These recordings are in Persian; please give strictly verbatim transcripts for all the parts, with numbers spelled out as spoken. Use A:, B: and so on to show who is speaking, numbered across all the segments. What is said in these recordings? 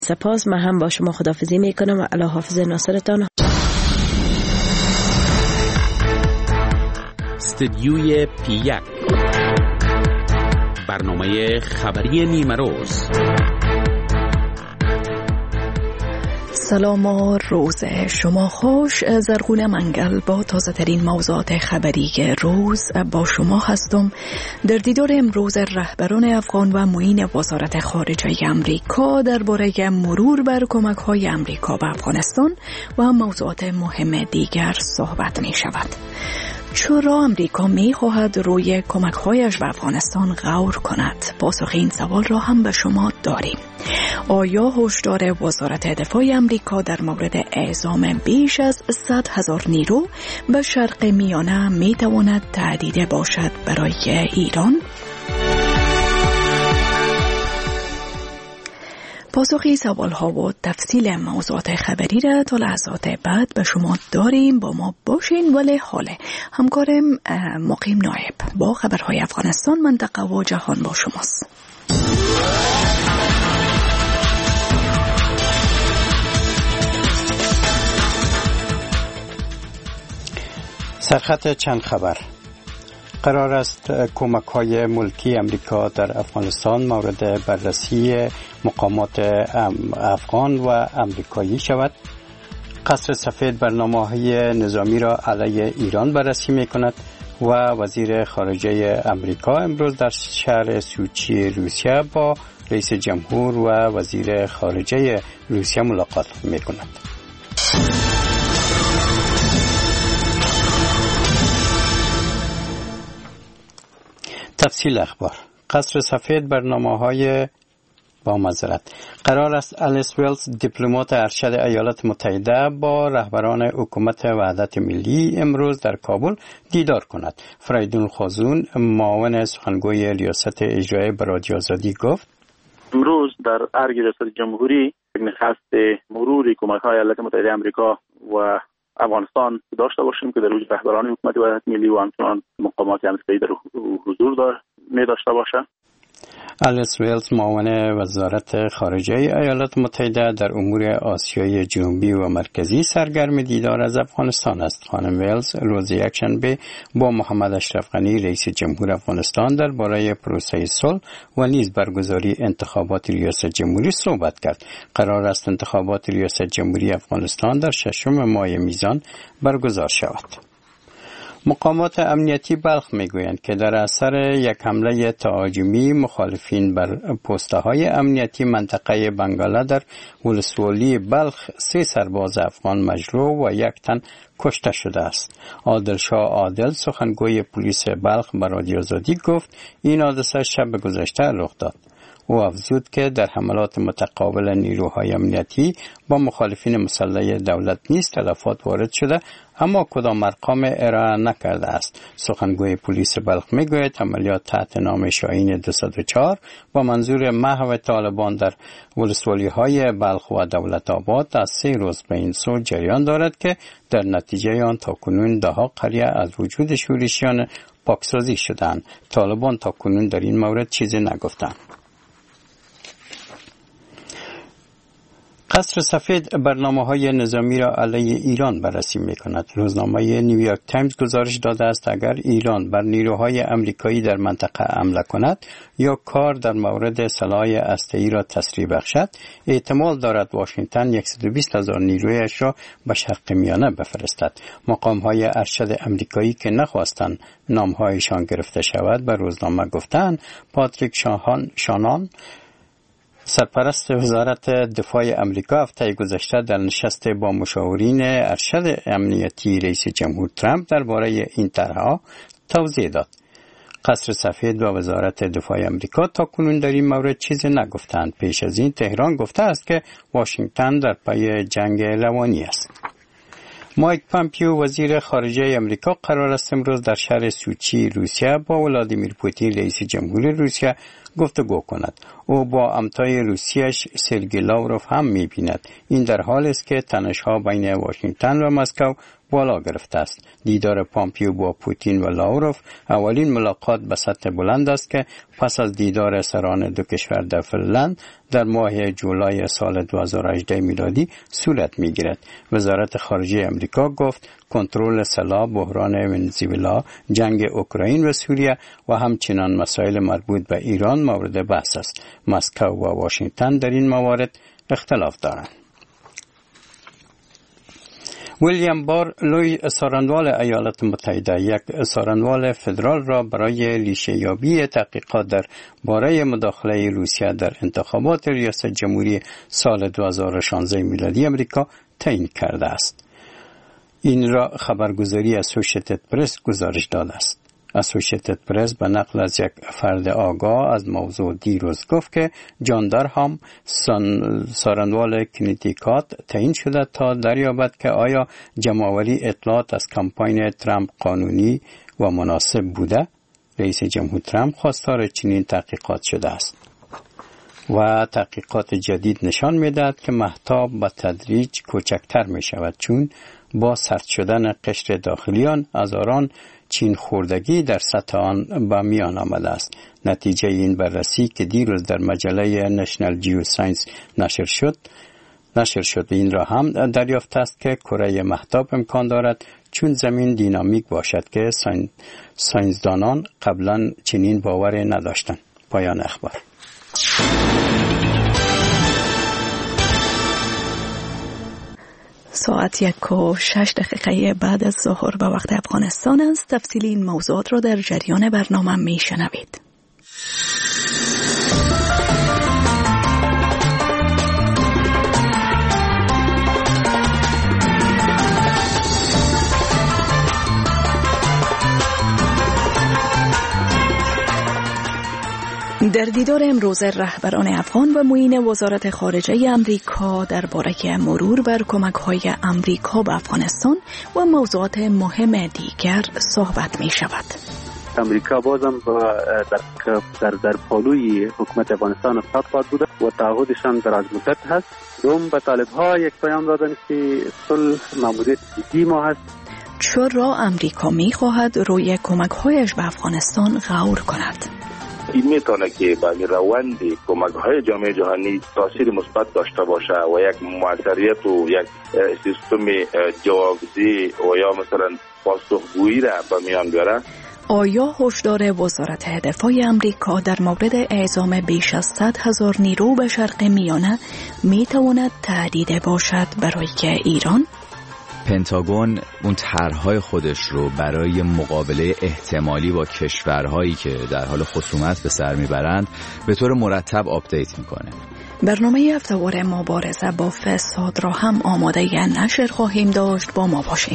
A: سپاس. من هم با شما خداحافظی میکنم و الله حافظ ناصرتان.
B: استدیوی پی یک، برنامه خبری نیمه روز.
C: سلام و روز شما خوش. زرغون منگل با تازه ترین موضوعات خبری روز با شما هستم. در دیدار امروز رهبران افغان و معین وزارت خارجه امریکا درباره مرور بر کمک های امریکا به افغانستان و موضوعات مهم دیگر صحبت می شود. چرا امریکا می خواهد روی کمک هایش به افغانستان غور کند؟ پاسخ این سوال را هم به شما داریم. آیا هشدار وزارت دفاع امریکا در مورد اعزام بیش از صد هزار نیرو به شرق میانه می تواند تهدید باشد برای ایران؟ پاسخی سوال ها و تفصیل موضوعات خبری را تا لحظات بعد به شما داریم. با ما باشین. ولی حاله همکارم مقیم نایب با خبرهای افغانستان، منطقه و جهان با شماست.
D: سرخط چند خبر. قرار است کمک‌های ملکی امریکا در افغانستان مورد بررسی مقامات افغان و امریکایی شود. قصر سفید برنامه‌های نظامی را علیه ایران بررسی می‌کند و وزیر خارجه امریکا امروز در شهر سوچی روسیه با رئیس جمهور و وزیر خارجه روسیه ملاقات می‌کند. تفصیل اخبار. قصر سفید برنامه‌های با معذرت قرار است الیس ویلز دیپلمات ارشد ایالات متحده با رهبران حکومت وحدت ملی امروز در کابل دیدار کند. فریدون خازون معاون سخنگوی ریاست اجرایی به رادیو آزادی گفت
E: امروز در ارگ ریاست جمهوری نشست مرور کمک‌های ایالات متحده آمریکا و افغانستان داشته باشیم که در اوج رهبران حکومت وحدت ملی و همچنان مقامات امریکایی در حضور دار می داشته باشه.
D: الیس ویلز معاون وزارت خارجه ایالات متحده در امور آسیای جنوبی و مرکزی سرگرم دیدار از افغانستان است. خانم ویلز روز یکشنبه با محمد اشرف غنی رئیس جمهور افغانستان درباره پروسه صلح و نیز برگزاری انتخابات ریاست جمهوری صحبت کرد. قرار است انتخابات ریاست جمهوری افغانستان در ششم ماه میزان برگزار شود. مقامات امنیتی بلخ میگویند که در اثر یک حمله تهاجمی مخالفین بر پست‌های امنیتی منطقه بنگاله در ولسوالی بلخ سه سرباز افغان مجروح و یک تن کشته شده است. عادل شاه عادل سخنگوی پلیس بلخ به رادیو آزادی گفت این حادثه شب گذشته رخ داد. او افزود که در حملات متقابل نیروهای امنیتی با مخالفین مسلح دولت نیز تلفات وارد شده اما کدام ارقام ارائه نکرده است. سخنگوی پلیس بلخ میگوید عملیات تحت نام شاهین دویست و چهار با منظور محو طالبان در ولسوالی‌های بلخ و دولت آباد از سه روز به این سو جریان دارد که در نتیجه آن تاکنون ده ها قریه از وجود شورشیان پاکسازی شدند. طالبان تاکنون در این مورد چیزی نگفتند. قصر سفید برنامه‌های نظامی را علیه ایران بررسی می‌کند. روزنامه نیویورک تایمز گزارش داده است اگر ایران بر نیروهای آمریکایی در منطقه حمله کند یا کار در مورد سلاح هسته‌ای را تسریع بخشد، احتمال دارد واشنگتن صد و بیست هزار نیرویش را به شرق میانه بفرستد. مقام‌های ارشد آمریکایی که نخواستند نام‌هایشان گرفته شود به روزنامه گفتند پاتریک شانهان شانان سرپرست وزارت دفاع امریکا هفته گذشته در نشست با مشاورین ارشد امنیتی رئیس جمهور ترامپ درباره این طرح‌ها توضیح داد. قصر سفید و وزارت دفاع امریکا تا کنون در این مورد چیزی نگفتند. پیش از این تهران گفته است که واشنگتن در پی جنگ روانی است. مایک پامپیو وزیر خارجه امریکا قرار است امروز در شهر سوچی روسیه با ولادیمیر پوتین رئیس جمهور روسیه گفتگو کند. او با همتای روسیه‌اش سرگئی لاوروف هم می‌بیند. این در حالی است که تنش‌ها بین واشنگتن و مسکو بالا گرفته است. دیدار پامپیو با پوتین و لاوروف اولین ملاقات به سطح بلند است که پس از دیدار سران دو کشور در فنلند در ماه جولای سال دو هزار و هجده میلادی صورت میگیرد. وزارت خارجه امریکا گفت کنترل سلاح، بحران ونزوئلا، جنگ اوکراین و سوریه و همچنین مسائل مربوط به ایران مورد بحث است. مسکو و واشنگتن در این موارد اختلاف دارند. ویلیام بار، لوی سارنوال ایالات متحده، یک سارنوال فدرال را برای لیشه‌یابی تحقیقات در باره مداخله روسیه در انتخابات ریاست جمهوری سال دو هزار و شانزده میلادی امریکا تعیین کرده است. این را خبرگزاری اسوشیتد پرس گزارش داده است. اسوشیتد پرس به نقل از یک فرد آگاه از موضوع دیروز گفت که جان درهام سارنوال کنیتیکات تعیین شده تا دریابد که آیا جمع‌آوری اطلاعات از کمپاین ترامپ قانونی و مناسب بوده. رئیس جمهور ترامپ خواستار چنین تحقیقات شده است و تحقیقات جدید نشان می‌دهد که مهتاب به تدریج کوچکتر می‌شود، چون با سرد شدن قشر داخلی از آن چین خوردگی در سطح آن به میان آمده است. نتیجه این بررسی که دیروز در مجله نشنال جیو ساینس نشر شد نشر شد این را هم دریافت است که کره مهتاب امکان دارد چون زمین دینامیک باشد که ساینسدانان قبلا چنین باور نداشتند. پایان اخبار.
C: ساعت یک و شش دقیقه بعد از ظهر به وقت افغانستان است. تفصیل این موضوعات را در جریان برنامه می شنوید. در دیدار امروز رهبران افغان و معین وزارت خارجه امریکا درباره مرور بر کمک‌های امریکا به افغانستان و موضوعات مهم دیگر صحبت می شود.
E: امریکا بازم در در در پالوی حکومت افغانستان استاد خواهد بوده و تعهدشان در از مدت هست. دوم به طالب‌ها یک پیام دادن که صلح ماموریت جدی ما هست.
C: چرا امریکا می خواهد روی کمک‌هایش به افغانستان غور کند؟
F: این میتونه که به روند کمک‌های جامعه جهانی تاثیر مثبت داشته باشه و یک موثریت و یک سیستم جوابدهی و یا مثلا پاسخگویی را به میان بیاره.
C: آیا هشدار وزارت دفاع امریکا در مورد اعزام بیش از صد هزار نیرو به شرق میانه میتواند تهدید باشد برای ایران؟
G: پنتاگون اون طرح‌های خودش رو برای مقابله احتمالی با کشورهایی که در حال خصومت به سر میبرند به طور مرتب آپدیت میکنه.
C: برنامه هفته‌وار مبارزه با فساد را هم آماده نشر خواهیم داشت. با ما باشین.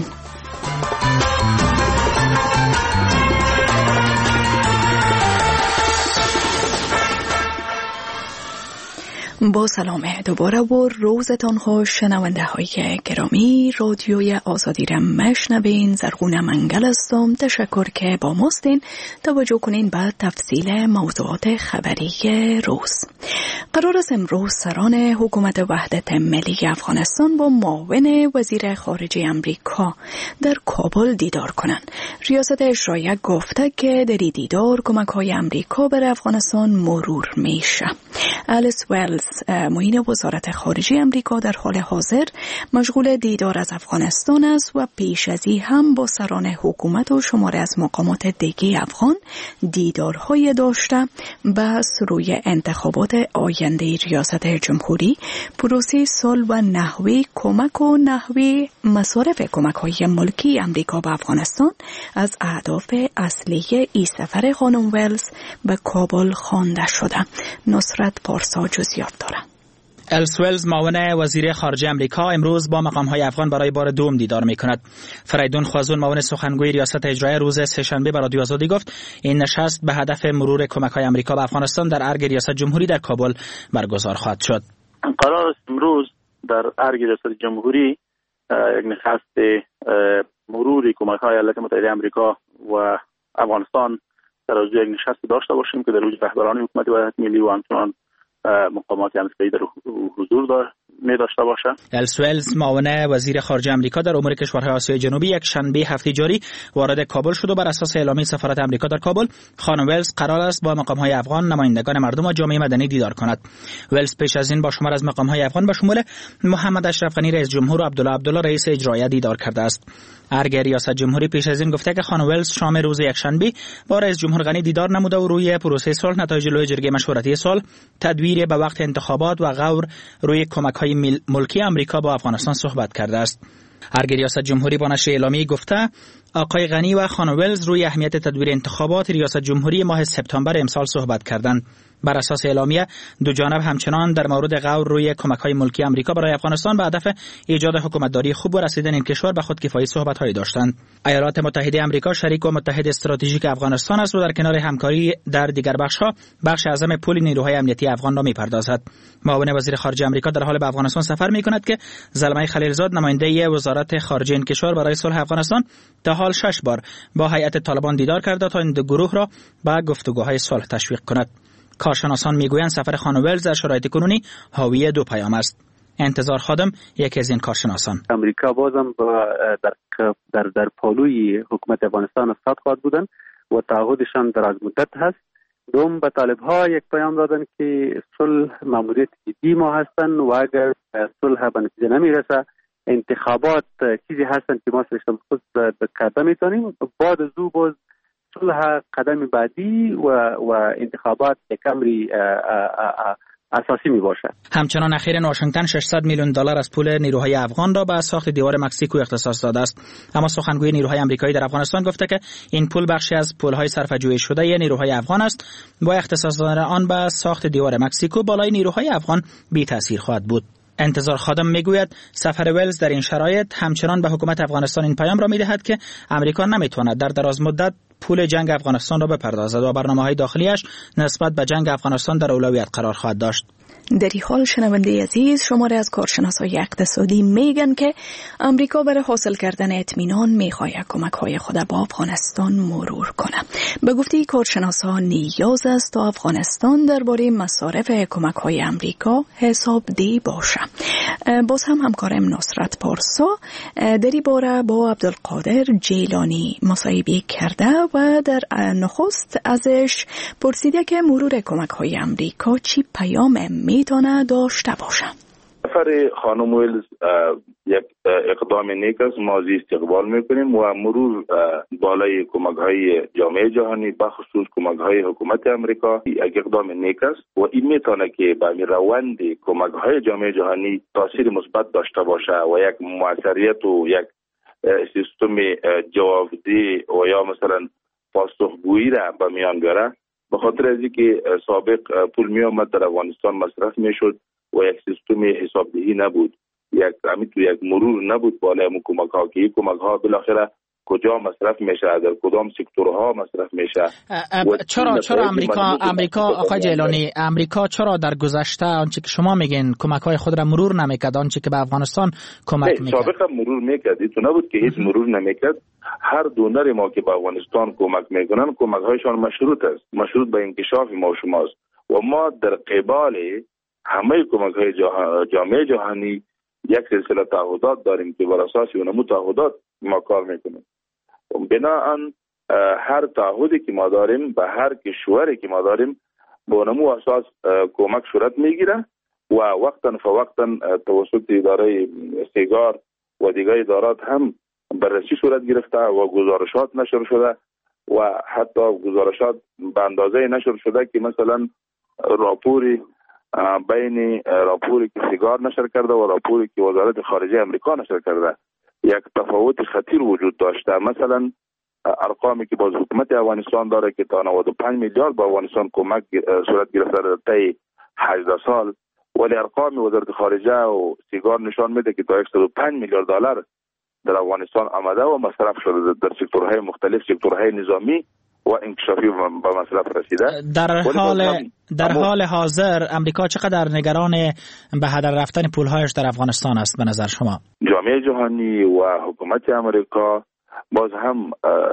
C: با سلام دوباره و روزتان خوش شنونده های گرامی. رادیوی آزادی را مشنوین. زرغون منگل هستم. تشکر که با ماستین. توجه کنین به تفصیل موضوعات خبری روز. قرار است امروز سران حکومت وحدت ملی افغانستان با معاون وزیر خارجه امریکا در کابل دیدار کنند. ریاست اجرایی گفته که در این دیدار کمک‌های امریکا بر افغانستان مرور میشه. الیس ولز معین وزارت خارجه امریکا در حال حاضر مشغول دیدار از افغانستان است و پیش از این هم با سران حکومت و شماره از مقامات دیگه افغان دیدارهای داشته. بحث روی انتخابات آینده ریاست جمهوری، پروسه صلح و نحوه کمک و نحوه مصارف کمک‌های ملکی امریکا به افغانستان از اهداف اصلی این سفر خانم ولز به کابل خوانده شده. نصرت پارسا جزئیات داره.
H: الیس ولز معاون وزیر خارجه امریکا امروز با مقام‌های افغان برای بار دوم دیدار می‌کند. فریدون خوازون معاون سخنگوی ریاست اجرایی روز سه‌شنبه به رادیو آزادی گفت این نشست به هدف مرور کمک‌های امریکا به افغانستان در ارگ ریاست جمهوری در کابل برگزار خواهد شد.
E: قرار است امروز در ارگ ریاست جمهوری یک نشست مرور کمک‌های ایالات متحده آمریکا و افغانستان در حضور یک نشست داشته باشیم که در اوج رهبران حکومت وحدت ملی و همچنان مقامات امریکایی در حضور می داشته باشه.
H: الس ولز معاون وزیر خارجه آمریکا در امور کشورهای آسیای جنوبی یک شنبه هفته جاری وارد کابل شد و بر اساس اعلامیه سفارت آمریکا در کابل خانم ولز قرار است با مقام‌های افغان، نمایندگان مردم و جامعه مدنی دیدار کند. ولز پیش از این با شمار از مقام‌های افغان به شمول محمد اشرف غنی رئیس جمهور و عبدالله عبدالله رئیس اجرایی دیدار کرده است. ارگ ریاست جمهوری پیش از این گفته که خانم ولز شام روز یکشنبه با رئیس جمهور غنی دیدار نموده و روی پروسه صلح، نتایج لوی جرگه مشورتی صلح، تدبیر به وقت انتخابات و غور روی کمک‌های ملکی آمریکا با افغانستان صحبت کرده است. ارگ ریاست جمهوری با نشر اعلامیه گفته آقای غنی و خانم ولز روی اهمیت تدبیر انتخابات ریاست جمهوری ماه سپتامبر امسال صحبت کردند. بر اساس اعلامیه دو جانب همچنان در مورد غور روی کمک‌های ملکی آمریکا برای افغانستان به هدف ایجاد حکومتداری خوب و رسیدن این کشور به خودکفایی صحبت‌هایی داشتند. ایالات متحده آمریکا شریک و متحد استراتژیک افغانستان است و در کنار همکاری در دیگر بخش‌ها بخش اعظم پول نیروهای امنیتی افغان را می‌پردازد. معاون وزیر خارجه آمریکا در حال به افغانستان سفر می‌کند که زلمه خلیلزاد نماینده وزارت خارجه این کشور برای صلح افغانستان تا حال شش بار با هیئت طالبان دیدار کرده تا این دو گروه را به گفتگوهای صلح تشویق کند. کارشناسان میگویند سفر خانم ولز در شرایط کنونی حاوی دو پیام است. انتظار خادم یکی از این کارشناسان:
I: امریکا بازم در در در پالوی حکومت افغانستان استاد خواهد بودن و تعهدشان دراز مدت هست. دوم به طالب ها یک پیام دادن که صلح ماموریت جدی ما هستن و اگر صلح به نتیجه نمیرسه انتخابات چیزی هستن که ما سرشتم خود کرده میتونیم. بعد از او باز صلح قدم بعدی و و انتخابات یک امری اساسی می باشد.
H: همچنان اخیراً واشنگتن ششصد میلیون دلار از پول نیروهای افغان را به ساخت دیوار مکزیکو اختصاص داده است. اما سخنگوی نیروهای آمریکایی در افغانستان گفته که این پول بخشی از پولهای صرفه‌جویی شده نیروهای افغان است. با اختصاص دادن آن به ساخت دیوار مکزیکو بالای نیروهای افغان بی تاثیر خواهد بود. انتظار خادم میگوید سفر ولز در این شرایط همچنان به حکومت افغانستان این پیام را میدهد که امریکا نمیتواند در دراز مدت پول جنگ افغانستان را بپردازد و برنامه‌های داخلیش نسبت به جنگ افغانستان در اولویت قرار خواهد داشت.
C: در این حال شنونده عزیز، شماره از کارشناسای اقتصادی میگن که امریکا برای حاصل کردن اطمینان میخواهد کمک‌های خود با افغانستان مرور کنه. به گفته کارشناسان نیاز است تا افغانستان درباره مصارف کمک‌های امریکا حسابدهی باشه. باز هم همکارم نصرت پارسا در این باره با عبدالقادر جیلانی مصاحبه کرده و در نخست ازش پرسیده که مرور کمک‌های امریکا چی پیام میتونه داشته باشه.
F: سفر خانم ویلز یک اقدام نیک است، ما از استقبال میکنیم و مرور بالای کمک‌های جامعه جهانی بخصوص کمک‌های حکومت امریکا یک اقدام نیک است و این میتونه که به روند کمک‌های جامعه جهانی تاثیر مثبت داشته باشه و یک موثریت و یک سیستم جوابدهی و یا مثلا پاسخگویی را به میان بیاره. به خاطر از اینکه سابق پول می آمد در افغانستان مصرف می شد و یک سیستم حسابدهی نبود، یک همین تو یک مرور نبود بالای کمک ها که این کمک ها بالاخره کجا مصرف میشه، در کدام سکتورها مصرف میشه.
H: چرا چرا امریکا امریکا آقای جیلانی امریکا چرا در گذشته آنچه که شما میگین کمک های خود را مرور نمیکرد، آنچه که به افغانستان کمک میکرد؟
F: سابقا مرور میکرد، این تو نبود که هیچ مرور نمیکرد. هر دونر ما که به افغانستان کمک میکنن کمک هایشان مشروط است، مشروط به انکشاف ما و شماست و ما در قبال همه کمک های جامعه جهانی یک سلسله تعهدات داریم که بر اساس اون تعهدات ما کار میکنیم. بناهن هر تعهدی که ما داریم به هر کشوری که ما داریم با نمو اساس کمک صورت میگیره و وقتا فوقتا توسط اداره سیگار و دیگر ادارات هم بررسی صورت گرفته و گزارشات نشر شده و حتی گزارشات به اندازه نشر شده که مثلا راپوری بین راپوری که سیگار نشر کرده و راپوری که وزارت خارجه امریکا نشر کرده یک تفاوت خطیر وجود داشته. مثلا ارقامی که باز حکومت افغانستان داره که تا نود و پنج میلیارد به افغانستان کمک صورت گرفته در طی هجده سال، ولی ارقام وزارت خارجه و سیگار نشان میده که تا صد و پنج میلیارد دلار در افغانستان آمده و مصرف شده در سکتورهای مختلف، سکتورهای نظامی و انکشافی به مصرف رسیده.
H: در حال در حال حاضر امریکا چقدر نگران به هدر رفتن پولهایش در افغانستان است به نظر شما؟
F: جامعه جهانی و حکومت امریکا باز هم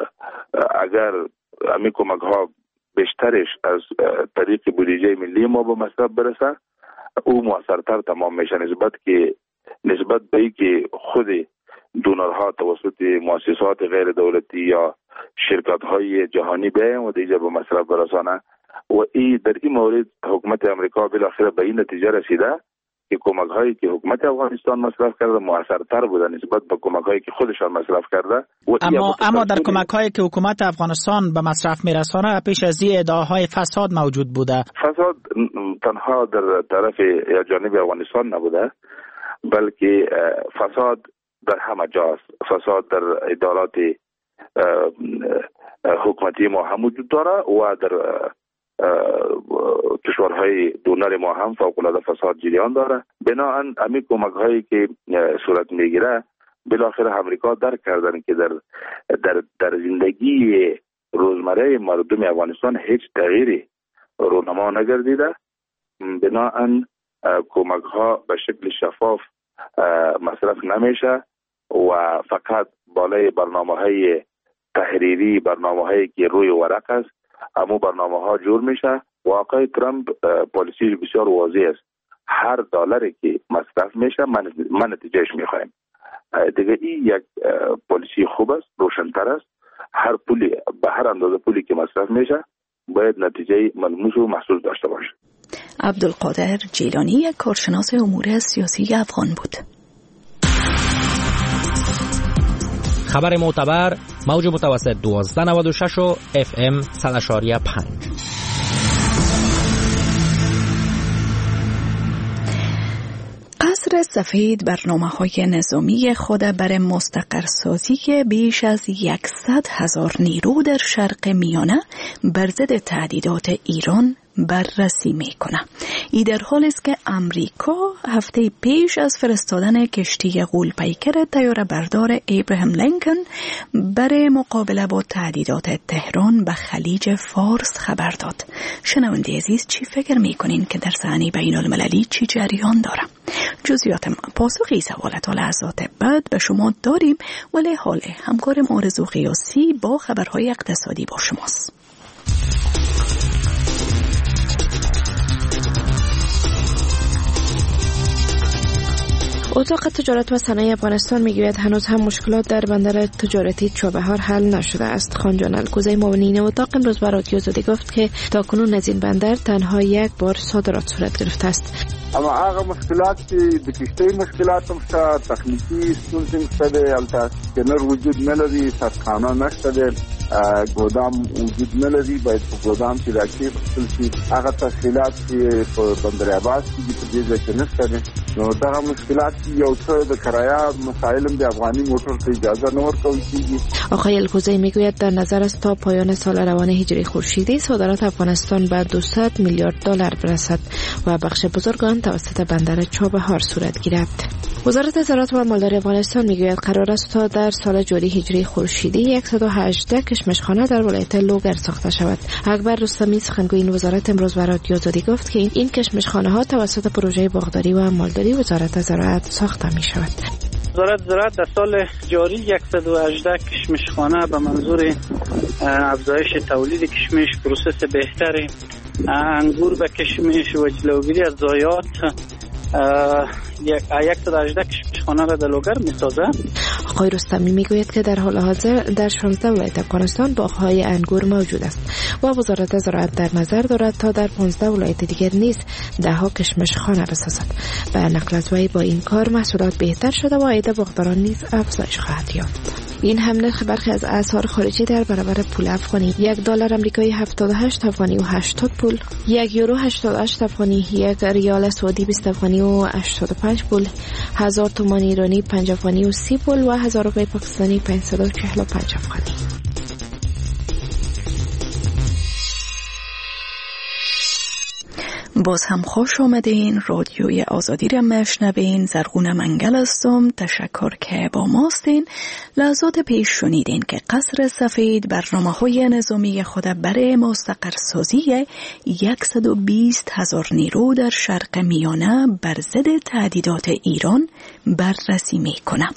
F: اگر همین کمک ها بیشترش از طریق بودجه ملی ما به مصرف برسه، او موثرتر تمام میشه نسبت که نسبت به ای که خود دونرها توسط مؤسسات غیر دولتی یا شرکت های جهانی بیاین و دیگه به مصرف برسانه و ای در این مورد حکومت امریکا بالاخره به این نتیجه رسیده که کمک هایی که حکومت افغانستان مصرف کرده موثرتر بوده نسبت به کمک هایی که خودشان مصرف کرده. و
H: اما اما در کمک هایی که حکومت افغانستان به مصرف میرسانه پیش از این ادعاهای فساد موجود بوده.
F: فساد تنها در طرف یا جانب افغانستان نبوده، بلکه فساد در همه جاست. فساد در ادارات حکومتی ما هم وجود داره و در کشورهای دونر ما هم فوق‌العاده فساد جریان داره. بنابراین همین کمک هایی که صورت میگیره بالاخره امریکا درک کردن که در در در زندگی روزمره مردم افغانستان هیچ تغییری رونما نگردیده. بنابراین کمک ها به شکل شفاف مصرف نمیشه و فقط بالای برنامه های تحریری، برنامه هایی که روی ورق است، همون برنامه ها جور میشه. و آقای ترامپ پالیسیش بسیار واضح است، هر دلاری که مصرف میشه من, من نتیجهش میخوایم. دیگه این یک پالیسی خوب است، روشن‌تر است. هر پولی به هر اندازه پولی که مصرف میشه باید نتیجه ملموس و محسوس داشته باشه.
C: عبدالقادر جیلانی، کارشناس امور سیاسی افغان بود.
J: خبر معتبر، موج متوسط دوازده نود و شش و اف ام صد و پنج.
C: قصر سفید برنامه‌های نظامی خود برای مستقر سازی که بیش از صد هزار نیرو در شرق میانه بر ضد تهدیدات ایران بررسی میکنه. ای در حالی است که امریکا هفته پیش از فرستادن کشتی غول‌پیکر طیاره بردار ابراهام لینکن برای مقابله با تهدیدات تهران به خلیج فارس خبر داد. شنونده عزیز، چی فکر میکنین که در صحنه بین المللی چی جریان داره؟ جزئیات پاسخی سوالات و لحظات بعد به شما داریم، ولی حال همکارم آرزو قیاسی با خبرهای اقتصادی با شماست.
A: اتاق تجارت و صنایع افغانستان میگوید هنوز هم مشکلات در بندر تجارتی چابهار حل نشده است. خانجان الکوزی معاونین اتاق امروز به رادیو آزادی گفت که تاکنون از این بندر تنها یک بار صادرات صورت گرفته است.
K: اما هغه مشکلات چې د کشتۍ مشکلات هم شته، تخنیکي ستونزې هم شته دی، هلته سکنر وجود نه لري، سرخانه نشته دی، ګودام وجود نه لري، باید په ګودام کې راکېښودل شي. هغه تسهیلات چې په بندر عباس کې دي په دې ځای کې نشته دی. نو دغه مشکلات یو څه د کرایه مسایل هم د افغاني موټر ته اجازه نه ورکول کېږي.
A: آقای الکوزی میگوید در نظر است تا پایان سال روان هجری خورشیدی صادرات افغانستان به دویست میلیارد دلار برسد و بخش بزرگ آن توسط بندر چابهار صورت گیرد. وزارت زراعت و مالداری افغانستان میگوید قرار است تا در سال جاری هجری خورشیدی صد و هجده کشمشخانه در ولایت لوگر ساخته شود. اکبر رستمی سخنگوی این وزارت امروز به رادیو آزادی گفت که این کشمشخانه ها توسط پروژه باغداری و مالداری وزارت زراعت ساخته می شود.
L: وزارت زراعت در سال جاری صد و هجده کشمشخانه به منظور افزایش تولید کشمش، پروسس بهتر انگور به کشمش و جلوگیری از ضایعات صد و هجده کشمشخانه را در لوگر می سازه.
A: آقای رستمی میگوید که در حال حاضر در شانزده ولایت افغانستان باغ‌های انگور موجود است و وزارت زراعت در نظر دارد تا در پانزده ولایت دیگر نیز ده ها کشمشخانه بسازد. به نقل از وی با این کار محصولات بهتر شده و عاید باغداران نیز افزایش خواهد یافت. این هم نرخ برخی از اسعار خارجی در برابر پول افغانی: یک دلار آمریکایی هفتاد و هشت افغانی و هشتاد پول، یک یورو هشتاد و هشت افغانی، یک ریال سعودی بیست افغانی و هشتاد و پنج پول، هزار تومان ایرانی پنج افغانی و سی پول و هزار روپیه پاکستانی پانصد و چهل و پنج افغانی.
C: باز هم خوش آمدین. رادیوی آزادی را میشنوین. زرغون منگل هستم. تشکر که با ماستین. لحظات پیش شنیدین که قصر سفید برنامه‌های نظامی خود برای مستقر سازی صد و بیست هزار نیرو در شرق میانه بر ضد تهدیدات ایران بررسی میکنه.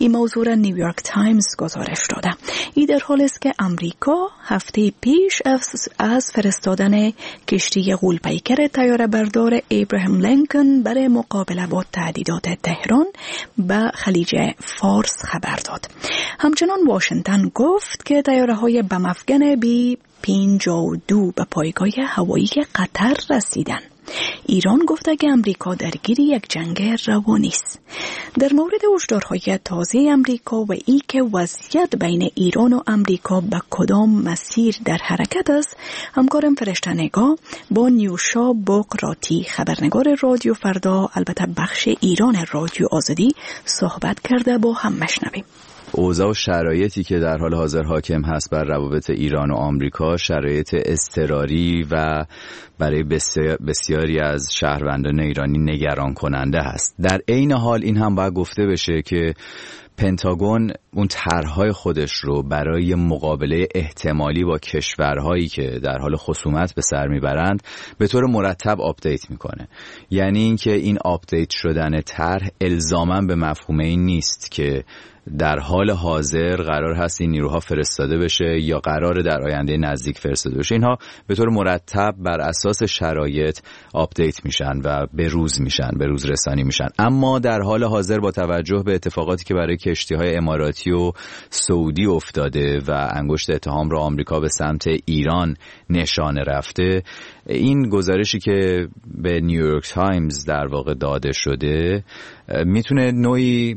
C: این موضوع را نیویورک تایمز گزارش داده. این در حالی است که امریکا هفته پیش از فرستادن کشتی غول‌پیکر طیاره بردار ابراهیم لینکن برای مقابله با تهدیدات تهران به خلیج فارس خبر داد. همچنان واشنگتن گفت که طیاره‌های بم افغان بی پنجاه و دو به پایگاه هوایی قطر رسیدن. ایران گفته که امریکا درگیر یک جنگ روانی است. در مورد هشدارهای تازه امریکا و ای که وضعیت بین ایران و امریکا به کدام مسیر در حرکت است، همکارم فرشته نگاه با نیوشا بقراتی خبرنگار رادیو فردا، البته بخش ایران رادیو آزادی، صحبت کرده. با هم مشنویم.
G: اوضاع و شرایطی که در حال حاضر حاکم هست بر روابط ایران و آمریکا شرایط اضطراری و برای بسیاری از شهروندان ایرانی نگران کننده هست. در عین حال این هم باید گفته بشه که پنتاگون اون طرح‌های خودش رو برای مقابله احتمالی با کشورهایی که در حال خصومت به سر میبرند به طور مرتب آپدیت میکنه. یعنی اینکه این آپدیت شدن طرح الزاماً به مفهوم این نیست که در حال حاضر قرار هست این نیروها فرستاده بشه یا قرار در آینده نزدیک فرستاده بشه. اینها به طور مرتب بر اساس شرایط آپدیت میشن و به روز میشن، به روز رسانی میشن. اما در حال حاضر با توجه به اتفاقاتی که برای کشتی‌های اماراتی و سعودی افتاده و انگشت اتهام را آمریکا به سمت ایران نشانه رفته، این گزارشی که به نیویورک تایمز در واقع داده شده میتونه نوعی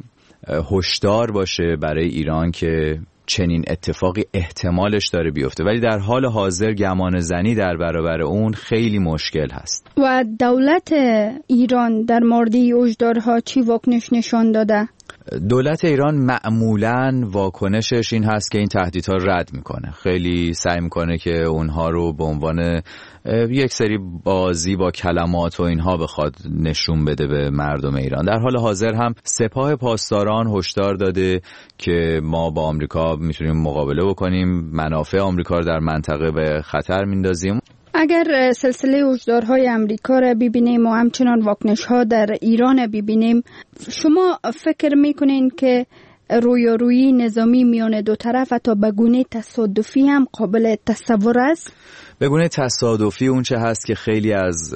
G: هشدار باشه برای ایران که چنین اتفاقی احتمالش داره بیفته، ولی در حال حاضر گمان زنی در برابر اون خیلی مشکل هست.
M: و دولت ایران در مورد هشدارها چی واکنش نشان داده؟
G: دولت ایران معمولاً واکنشش این هست که این تهدیدها رد میکنه. خیلی سعی میکنه که اونها رو به عنوان یک سری بازی با کلمات و اینها بخواد نشون بده به مردم ایران. در حال حاضر هم سپاه پاسداران هشدار داده که ما با آمریکا میتونیم مقابله بکنیم، منافع آمریکا رو در منطقه به خطر میندازیم.
M: اگر سلسله هشدارهای امریکا را ببینیم و همچنان واکنش‌ها در ایران ببینیم، شما فکر میکنین که رویارویی نظامی میان دو طرف حتی به گونه تصادفی هم قابل تصور است؟
G: به گونه تصادفی اون چه هست که خیلی از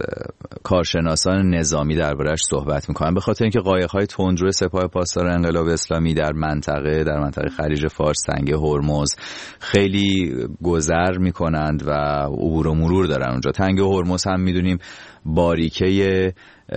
G: کارشناسان نظامی دربارش صحبت میکنن، به خاطر اینکه قایق‌های تندرو سپاه پاسداران انقلاب اسلامی در منطقه در منطقه خلیج فارس، تنگه هرمز خیلی گذر میکنند و عبور و مرور دارن اونجا. تنگه هرمز هم میدونیم باریکه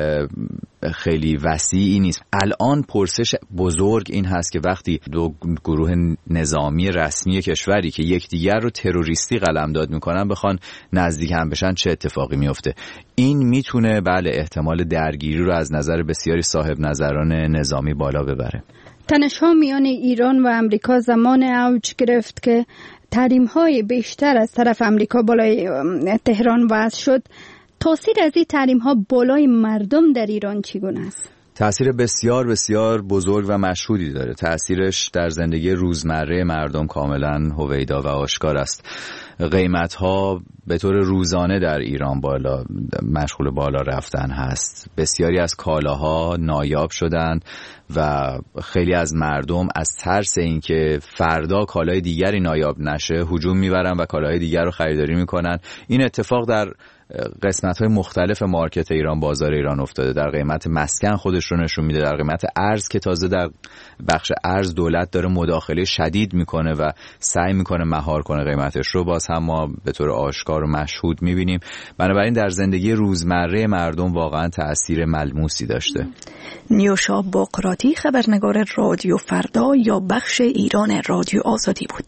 G: خیلی وسیعی نیست. الان پرسش بزرگ این هست که وقتی دو گروه نظامی رسمی کشوری که یکدیگر رو تروریستی قلمداد میکنن بخوان نزدیک هم بشن چه اتفاقی میفته. این میتونه بله احتمال درگیری رو از نظر بسیاری صاحب نظران نظامی بالا ببره.
M: تنش‌ها میان ایران و امریکا زمان اوج گرفت که تحریم‌های بیشتر از طرف امریکا بالای تهران وضع شد. تاثیر از این تحریم‌ها بالای مردم در ایران چگونه است؟
G: تأثیر بسیار بسیار بزرگ و مشهودی داره. تأثیرش در زندگی روزمره مردم کاملا هویدا و آشکار است. قیمت‌ها به طور روزانه در ایران بالا مشغول بالا رفتن هست. بسیاری از کالاها نایاب شدند و خیلی از مردم از ترس اینکه فردا کالای دیگری نایاب نشه هجوم میبرن و کالاهای دیگر رو خریداری میکنن. این اتفاق در قسمت‌های مختلف مارکت ایران، بازار ایران افتاده. در قیمت مسکن خودش رو نشون میده، در قیمت ارز که تازه در بخش ارز دولت داره مداخله شدید میکنه و سعی میکنه مهار کنه قیمتش رو، باز هم ما به طور آشکار و مشهود میبینیم. بنابراین در زندگی روزمره مردم واقعا تأثیر ملموسی داشته.
C: نیوشا بقراتی خبرنگار رادیو فردا یا بخش ایران رادیو آزادی بود.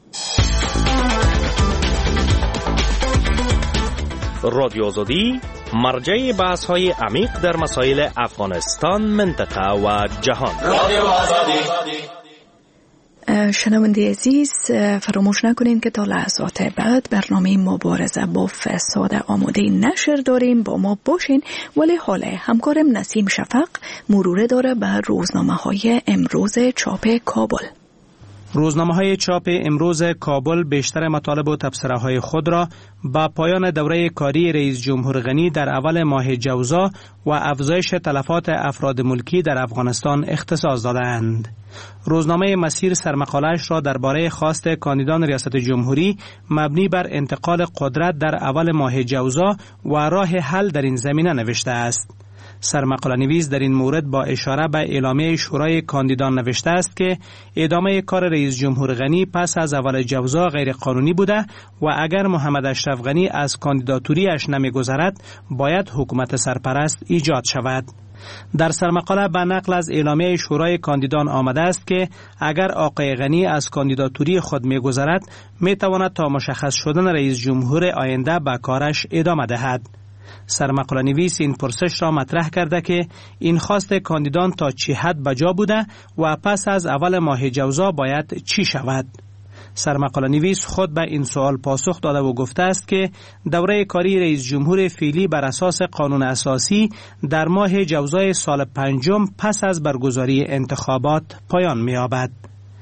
J: رادیو آزادی مرجع بحث های عمیق در مسائل افغانستان، منطقه و جهان. رادیو آزادی.
C: شنونده عزیز، فراموش نکنین که تا لحظات بعد برنامه مبارزه با فساد آماده نشر داریم، با ما باشین. ولی حالا همکارم نسیم شفق مروره داره به روزنامه های امروز چاپ کابل.
N: روزنامه‌های چاپ امروز کابل بیشتر مطالب و تبصره‌های خود را با پایان دوره کاری رئیس جمهور غنی در اول ماه جوزا و افزایش تلفات افراد ملکی در افغانستان اختصاص دادند. روزنامه مسیر سرمقاله‌اش را درباره خواست کاندیدان ریاست جمهوری مبنی بر انتقال قدرت در اول ماه جوزا و راه حل در این زمینه نوشته است. سرمقاله نویس در این مورد با اشاره به اعلامیه شورای کاندیدان نوشته است که ادامه کار رئیس جمهور غنی پس از اول جوزا غیر قانونی بوده و اگر محمد اشرف غنی از کاندیداتوریش نمیگذرد باید حکومت سرپرست ایجاد شود. در سرمقاله به نقل از اعلامیه شورای کاندیدان آمده است که اگر آقای غنی از کاندیداتوری خود میگذرد میتواند تا مشخص شدن رئیس جمهور آینده به کارش ادامه دهد. سرمقاله نویس این پرسش را مطرح کرده که این خواست کاندیدان تا چه حد بجا بوده و پس از اول ماه جوزا باید چی شود؟ سرمقاله نویس خود به این سوال پاسخ داده و گفته است که دوره کاری رئیس جمهور فعلی بر اساس قانون اساسی در ماه جوزای سال پنجم پس از برگزاری انتخابات پایان می‌یابد.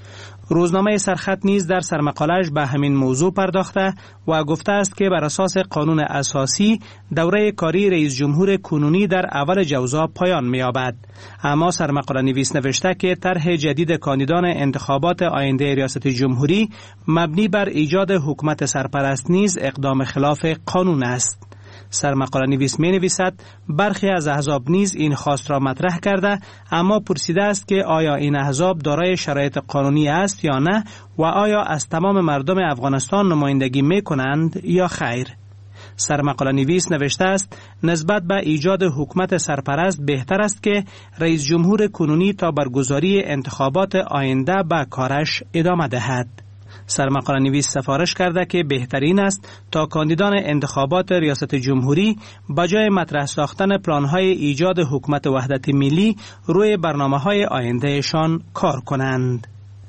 N: روزنامه سرخط نیز در سرمقاله‌اش به همین موضوع پرداخته و گفته است که بر اساس قانون اساسی دوره کاری رئیس جمهور کنونی در اول جوزا پایان می‌یابد. اما سرمقاله نویس نوشته که طرح جدید کاندیدان انتخابات آینده ریاست جمهوری مبنی بر ایجاد حکومت سرپرست نیز اقدام خلاف قانون است. سرمقاله نویس می نویسد برخی از احزاب نیز این خواست را مطرح کرده، اما پرسیده است که آیا این احزاب دارای شرایط قانونی است یا نه و آیا از تمام مردم افغانستان نمایندگی می کنند یا خیر. سرمقاله نویس نوشته است نسبت به ایجاد حکومت سرپرست بهتر است که رئیس جمهور کنونی تا برگزاری انتخابات آینده به کارش ادامه دهد. سرمقاله نویس سفارش کرده که بهترین است تا کاندیدان انتخابات ریاست جمهوری بجای مطرح ساختن پلان‌های ایجاد حکومت وحدت ملی روی برنامه‌های آیندهشان کار کنند.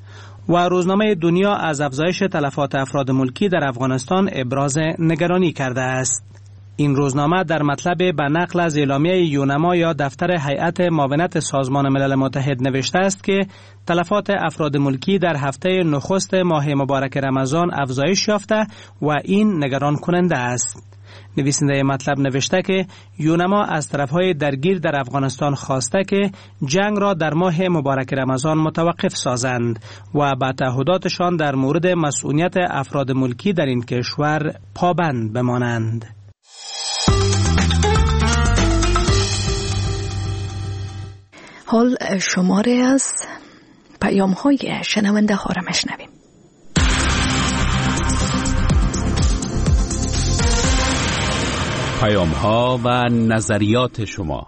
N: و روزنامه دنیا از افزایش تلفات افراد ملکی در افغانستان ابراز نگرانی کرده است. این روزنامه در مطلب به نقل از اعلامیه یونما یا دفتر هیئت معاونت سازمان ملل متحد نوشته است که تلفات افراد ملکی در هفته نخست ماه مبارک رمضان افزایش یافته و این نگران کننده است. نویسنده مطلب نوشته که یونما از طرفهای درگیر در افغانستان خواسته که جنگ را در ماه مبارک رمضان متوقف سازند و به تعهداتشان در مورد مسئولیت افراد ملکی در این کشور پابند بمانند.
C: حال شماره از پیام های شنونده ها را مشنویم.
B: پیام ها و نظریات شما.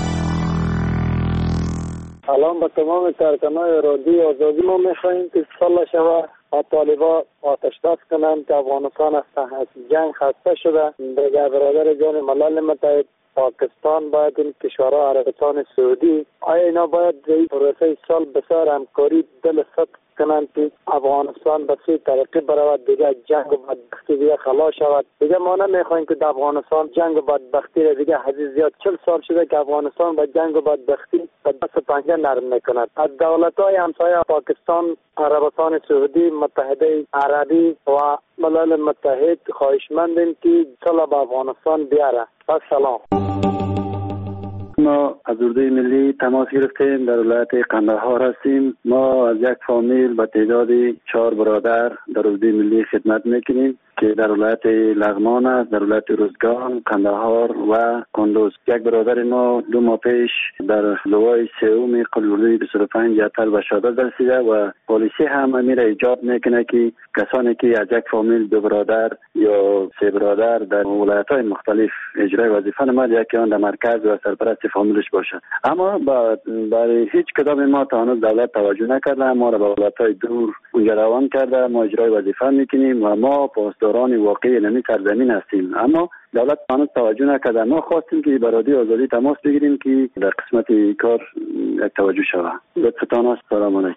O: سلام به تمام کارکنان رادیو آزادی. ما میخواهیم که سال شوه و طالبا آتش بس کنند که افغانستان از جنگ خسته شده. دیگر برادر جان ملل متحد، پاکستان باید این کشورها، عربستان سعودی، آیا اینا باید این پروسه سال بسیار همکاری دل صدق کنند که افغانستان به سوی ترقی برود، دیگه جنگ و بدبختی دیگه خلاص شود. دیگه ما نمیخوایم که در افغانستان جنگ و بدبختی را دیگه حدیث زیاد چل سال شده که افغانستان با جنگ و بدبختی به دست پنجه نرم میکند. از دولت‌های همسایه پاکستان، عربستان سعودی، متحده عربی و ملل متحد خواهشمندیم که صلح به افغانستان بیاره. سلام.
I: ما از اردوی ملی تماس گرفتیم، در ولایت قندهار هستیم. ما از یک فامیل به تعداد چهار برادر در اردوی ملی خدمت میکنیم که در ولایت لغمان است، در ولایت روزگان، قندهار و کندوز. یک برادر ما دو ماه پیش در لوای سوم قلعه‌ای بیست و پنج اتل به شهادت رسیده و پلیسی هم امیر ایجاد میکنه که کسانی که از یک فامیل دو برادر یا سه برادر در ولایت‌های مختلف اجرای وظیفه نماید، یکی آن در مرکز و سرپرست فامیلش باشه. اما برای هیچ کدام ما تا هنوز دولت توجه نکرده، ما را به ولایت‌های دور اونجا روان کرده. ما اجرای وظیفه میکنیم و ما پاسداران واقعی نمی سرزمین هستیم، اما دولت هنوز توجه نکرده. ما خواستیم که برادری آزادی تماس بگیریم که در قسمت کار یک توجه شود. لطفتان است. سلام علیکم.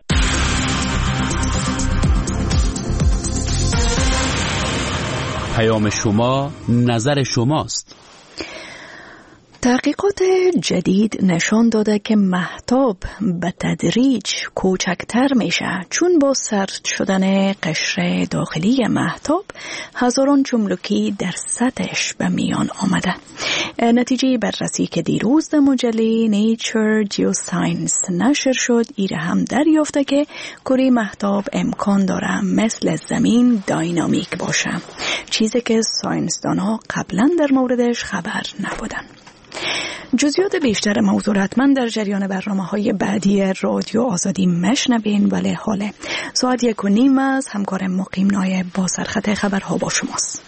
B: پیام شما نظر شماست.
C: تحقیقات جدید نشان داده که مهتاب به تدریج کوچکتر میشه چون با سرد شدن قشر داخلی مهتاب هزاران چملکی در سطحش به میان آمده. نتیجه بررسی که دیروز در مجله نیچر جیوساینس نشر شد ایره هم دریافته که کره مهتاب امکان داره مثل زمین داینامیک باشه، چیزی که ساینسدانها قبلا در موردش خبر نبودن. جزئیات بیشتر موضوع حتما در جریان برنامه‌های بعدی رادیو آزادی مشنوین، ولی حالا ساعت یک و نیم از همکار مقیم نای با سرخط خبرها با شماست.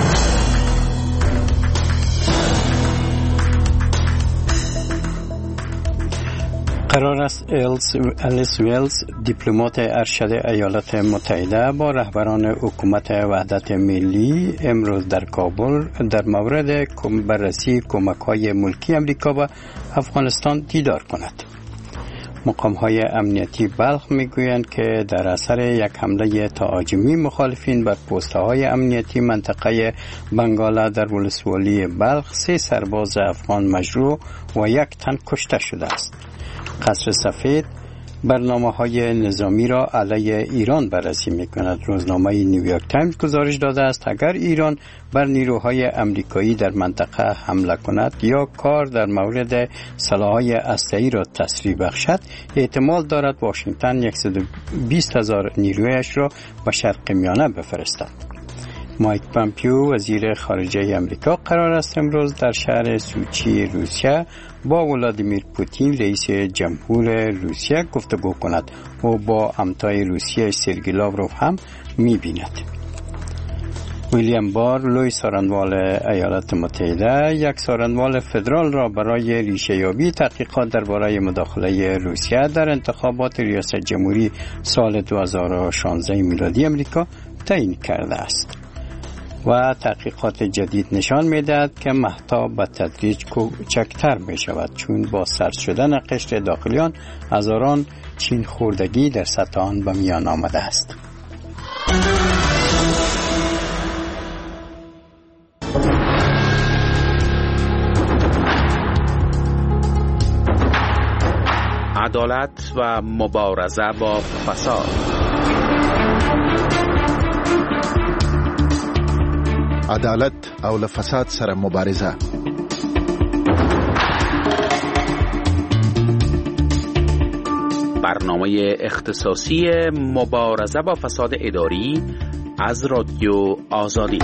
D: قرار است الیس ویلز دیپلمات ارشد ایالات متحده با رهبران حکومت وحدت ملی امروز در کابل در مورد بررسی کمک‌های ملکی امریکا به افغانستان دیدار کند. مقام‌های امنیتی بلخ می‌گویند که در اثر یک حمله تهاجمی مخالفین بر پست‌های امنیتی منطقه بنگالا در ولسوالی بلخ سه سرباز افغان مجروح و یک تن کشته شده است. قصر سفید برنامه‌های نظامی را علیه ایران بررسی می‌کند. روزنامه نیویورک تایمز گزارش داده است اگر ایران بر نیروهای امریکایی در منطقه حمله کند یا کار در مورد سلاح‌های اسلحه‌ای را تسریع بخشد، احتمال دارد واشنگتن صد و بیست هزار نیرویش را به شرق میانه بفرستد. مایک پامپیو وزیر خارجه امریکا قرار است امروز در شهر سوچی روسیه با ولادیمیر پوتین رئیس جمهور روسیه گفتگو کند و با همتای روسیه سرگئی لاوروف هم می‌بیند. ویلیام بار لوی سارنوال ایالات متحده یک سارنوال فدرال را برای ریشه‌یابی تحقیقات درباره مداخله روسیه در انتخابات ریاست جمهوری سال دو هزار و شانزده میلادی امریکا تعیین کرده است. و تحقیقات جدید نشان می‌دهد که مهتاب به تدریج کوچکتر می‌شود چون با سرد شدن قشر داخلیان هزاران چین خوردگی در سطح آن به میان آمده است.
B: عدالت و مبارزه با فساد.
P: عدالت او له فساد سره مبارزه.
B: برنامه اختصاصی مبارزه با فساد اداری از رادیو آزادی.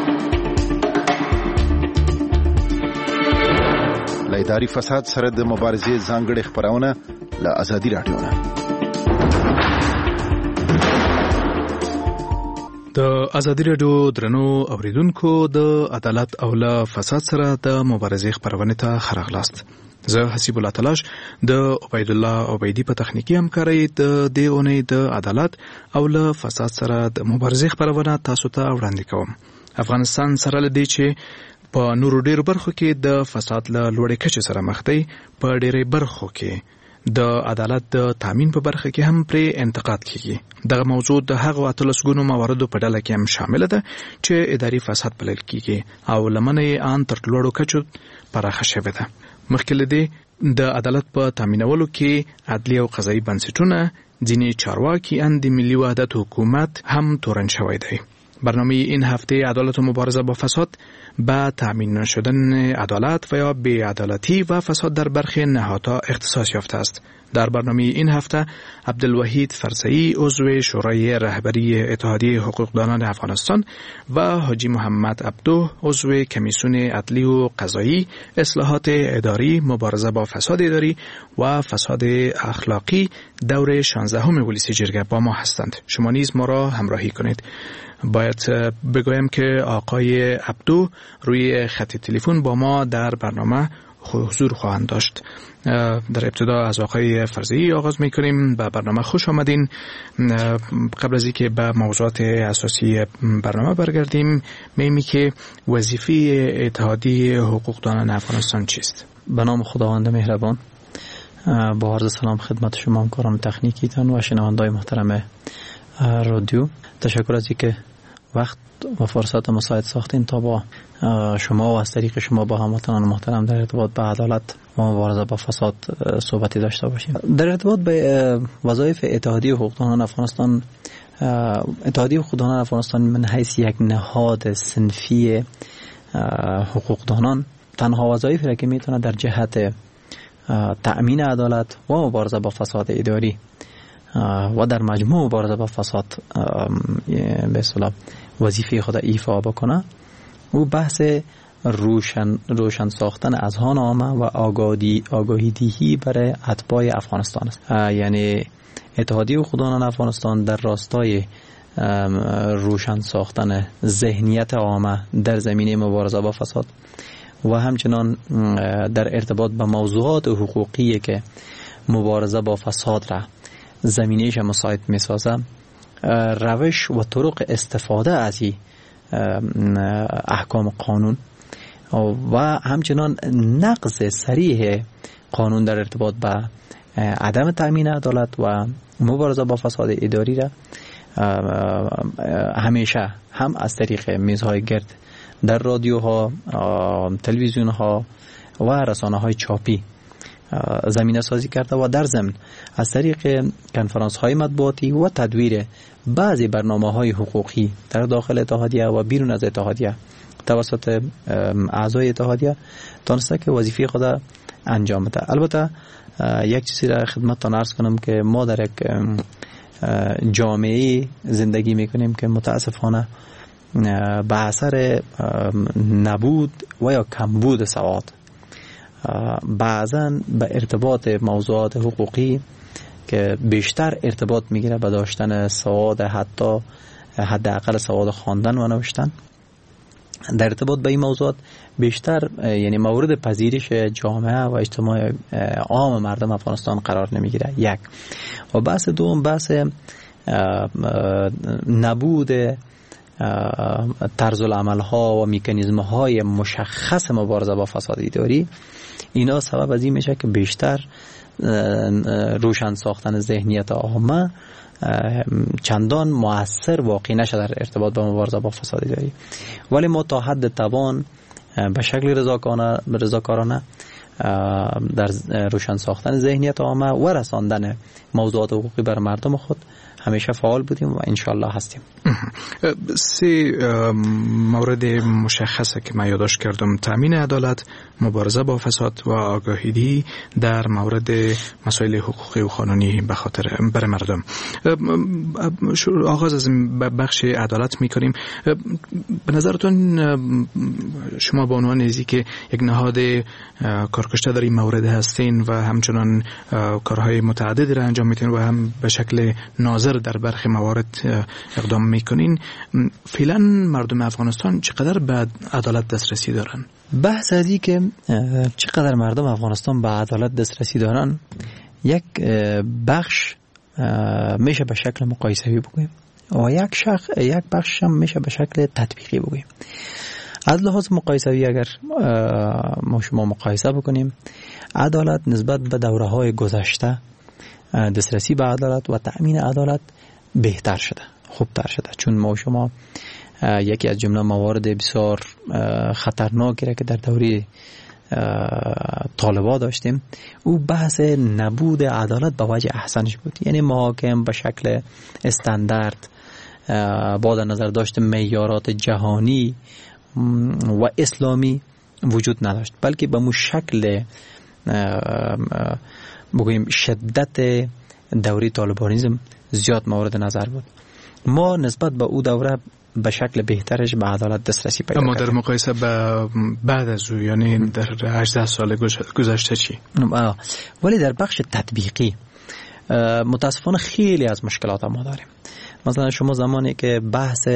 P: له اداري فساد سره د مبارزې ځانګړې خبرونه له آزادي رادیو نه.
Q: د آزادي رادیو درنو اوریدونکو د عدالت او له فساد سره د مبارزې خبرونه ته خراغلاست. زه حسیب الله تلاش د عبید الله عبیدی په تخنیکی همکارۍ د دې اونۍ د عدالت او له فساد سره د مبارزې خبرونه تاسو ته وړاندې کوم. افغانستان سره لدی چې په نورو ډیرو برخو کې د فساد له لوړې کچې سره مخ دی، په ډیرې برخو کې د عدالت د تامین په برخه کې هم پرې انتقاد کیږي. دغه موضوع د هغو اتلسګونو مواردو په ډله کې هم شامل ده چې اداري فساد بلل کیږي او لمنه یې ان تر لوړو کچو پراخه شوې ده. مخکې له دې د عدالت په تامینولو کې عدلي او قضایي بنسټونه، ځینې چارواکي ان د ملي وحدت حکومت هم تورن شوی دی. برنامه این هفته عدالت و مبارزه با فساد به تامین نشدن عدالت و یا بی‌عدالتی و فساد در برخی نهادها اختصاص یافته است. در برنامه این هفته عبدالوحید فرسایی عضو شورای رهبری اتحادیه حقوقدانان افغانستان و حاجی محمد عبدو عضو کمیسیون عدلی و قضایی اصلاحات اداری، مبارزه با فساد اداری و فساد اخلاقی دور شانزدهم ولسی جرگه با ما هستند. شما نیز ما را همراهی کنید. باید بگویم که آقای عبدو روی خط تلفن با ما در برنامه حضور خواهند داشت. در ابتدا از آقای فرزی آغاز میکنیم. به برنامه خوش آمدین. قبل از اینکه به موضوعات اساسی برنامه برگردیم، می‌بینیم که وظیفه اتحادیه حقوقدانان افغانستان چیست؟
R: به نام خداوند مهربان، با عرض سلام خدمت شما همکاران تکنیکیتان و شنوندگان محترم رادیو. تشکر از اینکه وقت و فرصت مساعد ساختین تا با شما و از طریق شما با هموطنان محترم در ارتباط به عدالت و مبارزه با فساد صحبتی داشته باشیم. در ارتباط به وظایف اتحادیه حقوقدانان افغانستان، اتحادیه حقوقدانان افغانستان من حیث یک نهاد صنفی حقوقدانان تنها وظایفی را که میتونه در جهت تأمین عدالت و مبارزه با فساد اداری و در مجموع مبارزه با فساد به اصطلاح وظیفه خود ایفا بکنه، او بحث روشن روشن ساختن اذهان عامه و آگاهی آگاهی دهی برای اتباع افغانستان است. یعنی اتحادیه حقوقدانان افغانستان در راستای روشن ساختن ذهنیت عامه در زمینه مبارزه با فساد و همچنان در ارتباط با موضوعات حقوقی که مبارزه با فساد را زمینهش مساعد میسازه، روش و طرق استفاده از این احکام قانون و همچنان نقض صریح قانون در ارتباط با عدم تأمین عدالت و مبارزه با فساد اداری را همیشه هم از طریق میزهای گرد در رادیوها، تلویزیونها و رسانه های چاپی زمینه سازی کرده و در ضمن از طریق کنفرانس های مطبوعاتی و تدویر بعضی برنامه های حقوقی در داخل اتحادیه و بیرون از اتحادیه توسط اعضای اتحادیه تانسته که وظیفه خود انجام بده. البته یک چیزی را خدمتتان عرض کنم که ما در یک جامعه زندگی میکنیم که متاسفانه به اثر نبود و یا کمبود سواد بعضاً به ارتباط موضوعات حقوقی که بیشتر ارتباط میگیره به داشتن سواد، حتی حداقل سواد خواندن و نوشتن، در ارتباط به این موضوعات بیشتر یعنی مورد پذیرش جامعه و اجتماع عام مردم افغانستان قرار نمیگیره. یک و بحث دوم بحث نبود طرز العمل ها و میکانیزم های مشخص مبارزه با فساد اداری، اینا سبب از این میشه که بیشتر روشن ساختن ذهنیت عامه چندان مؤثر واقع نشه در ارتباط با مبارزه با فساد اداری. ولی ما تا حد توان به شکل رضاکارانه در روشن ساختن ذهنیت عامه و رساندن موضوعات حقوقی بر مردم خود همیشه فعال بودیم و انشالله هستیم.
Q: سه مورد مشخصه که من یادداشت کردم: تامین عدالت، مبارزه با فساد و آگاهی در مورد مسائل حقوقی و قانونی به خاطر بر مردم. آغاز از بخش عدالت میکنیم. به نظرتون شما به عنوان نزدی که یک نهاد کارکشته در این مورد هستین و همچنان کارهای متعددی را انجام میتین و هم به شکل ناظر در برخی موارد اقدام میکنین، فعلا مردم افغانستان چقدر به عدالت دسترسی دارن؟
R: بحث از این که چقدر مردم افغانستان به عدالت دسترسی دارن، یک بخش میشه به شکل مقایسوی بگویم و یک شخص یک بخش هم میشه به شکل تطبیقی بگویم. از لحاظ مقایسوی اگر ما شما مقایسه بکنیم، عدالت نسبت به دوره‌های گذشته دسترسی به عدالت و تأمین عدالت بهتر شده، خوبتر شده، چون ما شما یکی از جمله موارد بسیار خطرناکی را که در دوره طالبان داشتیم، او بحث نبود عدالت به وجه احسنش بود. یعنی محاکم به شکل استاندارد با در نظر داشت معیارات جهانی و اسلامی وجود نداشت، بلکه به مو شکل بگوییم شدت دوره طالبانیزم زیاد مورد نظر بود. ما نسبت به او دوره به شکل بهترش به عدالت دسترسی پیدا کردیم.
Q: اما در مقایسه با بعد از او، یعنی در هجده سال گذشته چی؟
R: ولی در بخش تطبیقی متاسفانه خیلی از مشکلات ما داریم. مثلا شما زمانی که بحث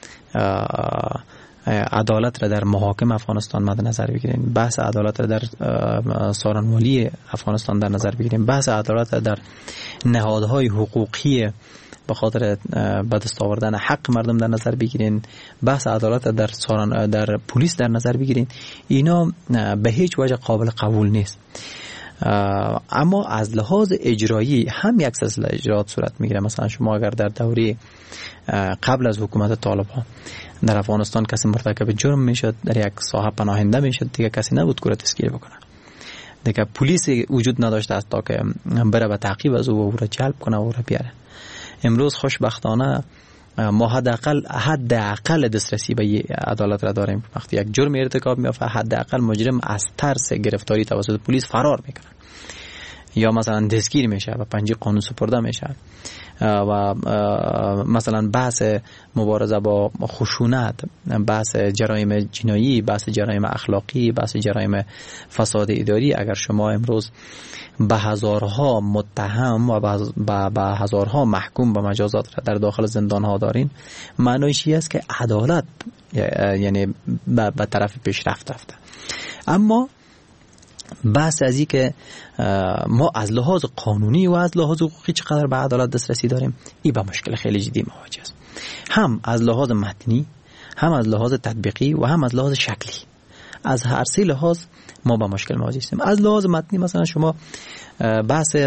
R: عدالت را در محاکم افغانستان مد نظر بگیریم، بحث عدالت را در سارنوالی افغانستان در نظر بگیریم، بحث عدالت را در نهادهای حقوقی به خاطر به دست آوردن حق مردم در نظر بگیرین، بحث عدالت در سارن در پلیس در نظر بگیرین، اینا به هیچ وجه قابل قبول نیست. اما از لحاظ اجرایی هم یک سلسله اجرات صورت میگیره. مثلا شما اگر در دوره قبل از حکومت طالبان در افغانستان کسی مرتکب جرم میشد، در یک ساحه پناهنده میشد، دیگه کسی نبود که را دستگیر بکنه، دیگه پلیس وجود نداشته است تا که بره به تعقیب از او و او را جلب کنه و او را بیاره. امروز خوشبختانه ما حداقل حداقل دسترسی به عدالت را داریم. وقتی یک جرم ارتکاب میافته حداقل مجرم از ترس گرفتاری توسط پلیس فرار میکنه یا مثلا دستگیر میشه و پنجه قانون سپرده میشه. و مثلا بحث مبارزه با خشونت، بحث جرایم جنایی، بحث جرایم اخلاقی، بحث جرایم فساد اداری، اگر شما امروز به هزارها متهم و به هزارها محکوم به مجازات را در داخل زندان ها دارین، معنیش این است که عدالت یعنی به طرف پیشرفت رفته. اما بحث از این که ما از لحاظ قانونی و از لحاظ حقوقی چقدر به عدالت دسترسی داریم، این با مشکل خیلی جدی مواجه است، هم از لحاظ متنی، هم از لحاظ تطبیقی و هم از لحاظ شکلی. از هر سه لحاظ ما با مشکل مواجه هستیم. از لحاظ متنی مثلا شما بحث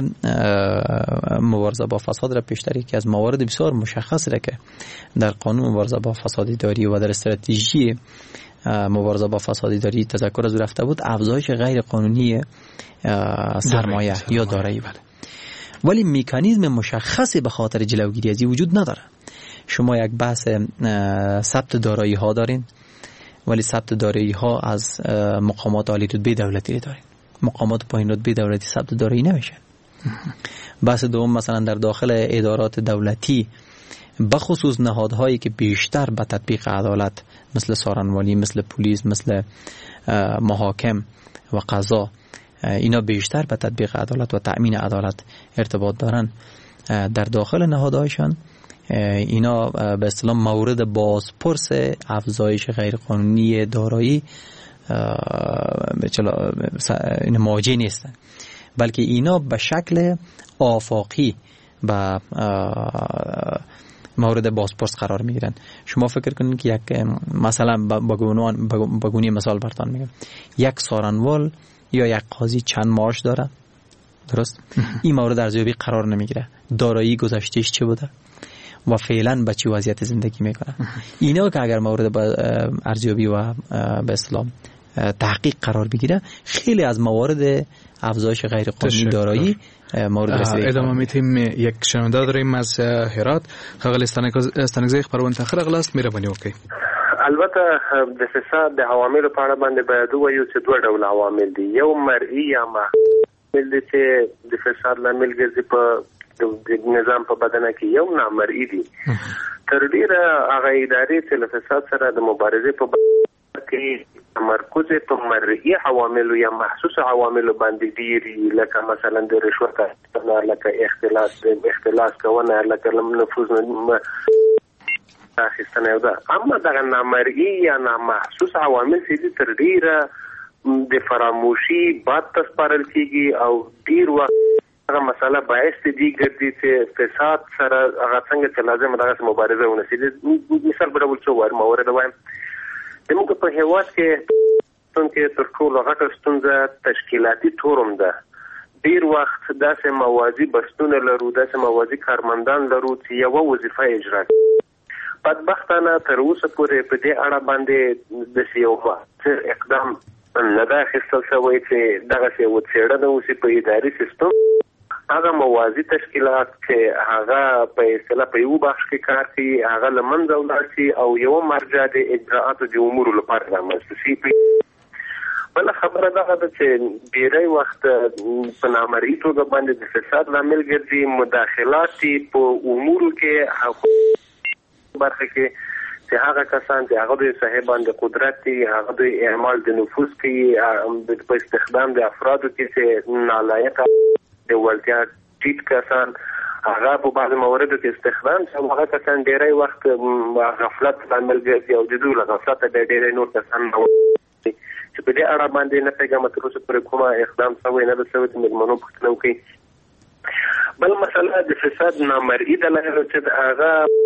R: مبارزه با فساد را پیشتری که از موارد بسیار مشخص را که در قانون مبارزه با فساد اداری و در استراتژی مبارزه با فساد اداری تذکر از رفته بود، افزایش غیر قانونی سرمایه یا دارایی بود، ولی مکانیزم مشخصی به خاطر جلوگیری از این وجود نداره. شما یک بحث ثبت دارایی ها دارین، ولی ثبت دارایی ها از مقامات عالی رتبه دولتی دارین، مقامات پایین رتبه دولتی ثبت دارایی نمیشن. بحث دوم مثلا در داخل ادارات دولتی بخصوص نهادهایی که بیشتر به تطبیق عدالت مثل سارنوالی، مثل پلیس، مثل محاکم و قضا، اینا بیشتر به تطبیق عدالت و تأمین عدالت ارتباط دارن، در داخل نهادهایشان اینا به اصطلاح مورد بازپرس افزایش غیرقانونی دارایی این مواجه نیستن، بلکه اینا به شکل آفاقی به مورد بازپرس قرار میگیرن. شما فکر کنید که یک مثلا با گونه مثال براتون میگم، یک سارنوال یا یک قاضی چند معاش داره، درست؟ این مورد ارزیابی قرار نمیگیره، دارایی گذشتهش چه بوده و فعلا به چه وضعیت زندگی میکنه. اینا که اگر مورد ارزیابی و به اصطلاح تحقیق قرار بگیره، خیلی از موارد افزایش غیر قانونی دارایی مورد رسیدگی.
Q: ادامه میتیم. یک شنونده داریم از هرات. خغل استانگزی خبرون تاخیر اغلاست مهرباني وکړئ.
S: البته د فساد د عواملو په اړه باندې باید وایو چې دوه ډول عوامل دي، یو مرئی یا عوامل دي چې د فساد لامل ګرځي په د نظام په بدنه کې، یو نامرئی دي. تر ډیره هغه ادارې چې له فساد سره د مبارزې په کې تمرکز په مرئی عوامل یا محسوس عوامل باندې دي، لکه مثلا د رشوت اخیستنه، لکه اختلاس اختلاس کوونه، لکه نفوذ اخیستنه ده. اما دغه نامرئی یا نامحسوس عوامل چې تر ډیره د فراموشي باد تسپارل کیږي او ډیر وخت هغه مسله باعث دي ګرځي چې فساد سره هغه څنګه چې لازم دغه مبارزه ونشي. مثال په ډول څو مورد وایم، زموږ په هیواد کې څنګه تر ټولو غټه ستونزه تشکیلاتي تورم ده. ډیر وخت داسې موازي بستونه لرو، داسې موازي کارمندان لرو چې یوه وظیفه اجرا کوي. بدبختانه تر اوسه پورې په دې اړه باندې د یو اقدام نه ده اخیستل شوی چې دغسې یوه څېړنه وشي په اداري سیستم. هغه موازي تشکیلات چې هغه په اصطلاح په یو بخش کې کار کوي، هغه له منځه ولاړ شي او یوه مرجع د اجراءاتو د امورو لپاره رامنځته شي. بله خبره دغه ده چې ډېری وخت په نامرئي توګه باندې د فساد لامل ګرځي مداخلات په امورو کې برخه کې چې هغه کسان چې هغه د صاحبان د قدرت دي، هغه د اعمال د نفوذ کوي په استخدام د افرادو کې چې نالایقه د وړتیا ټیټ کسان هغه په بعض مواردو کې استخدام شي، هغه کسان ډېری وخت غفلت لامل ګرځي او د دوی له غفلته د ډېری نور کسان چې په دې اړه باندې نه پیغام تر اوسه پورې کومه اقدام شوی نه ده شوی چې مېلمنو پوښتنه وکړي. بل مسله د فساد نامرئی دلایل چې هغه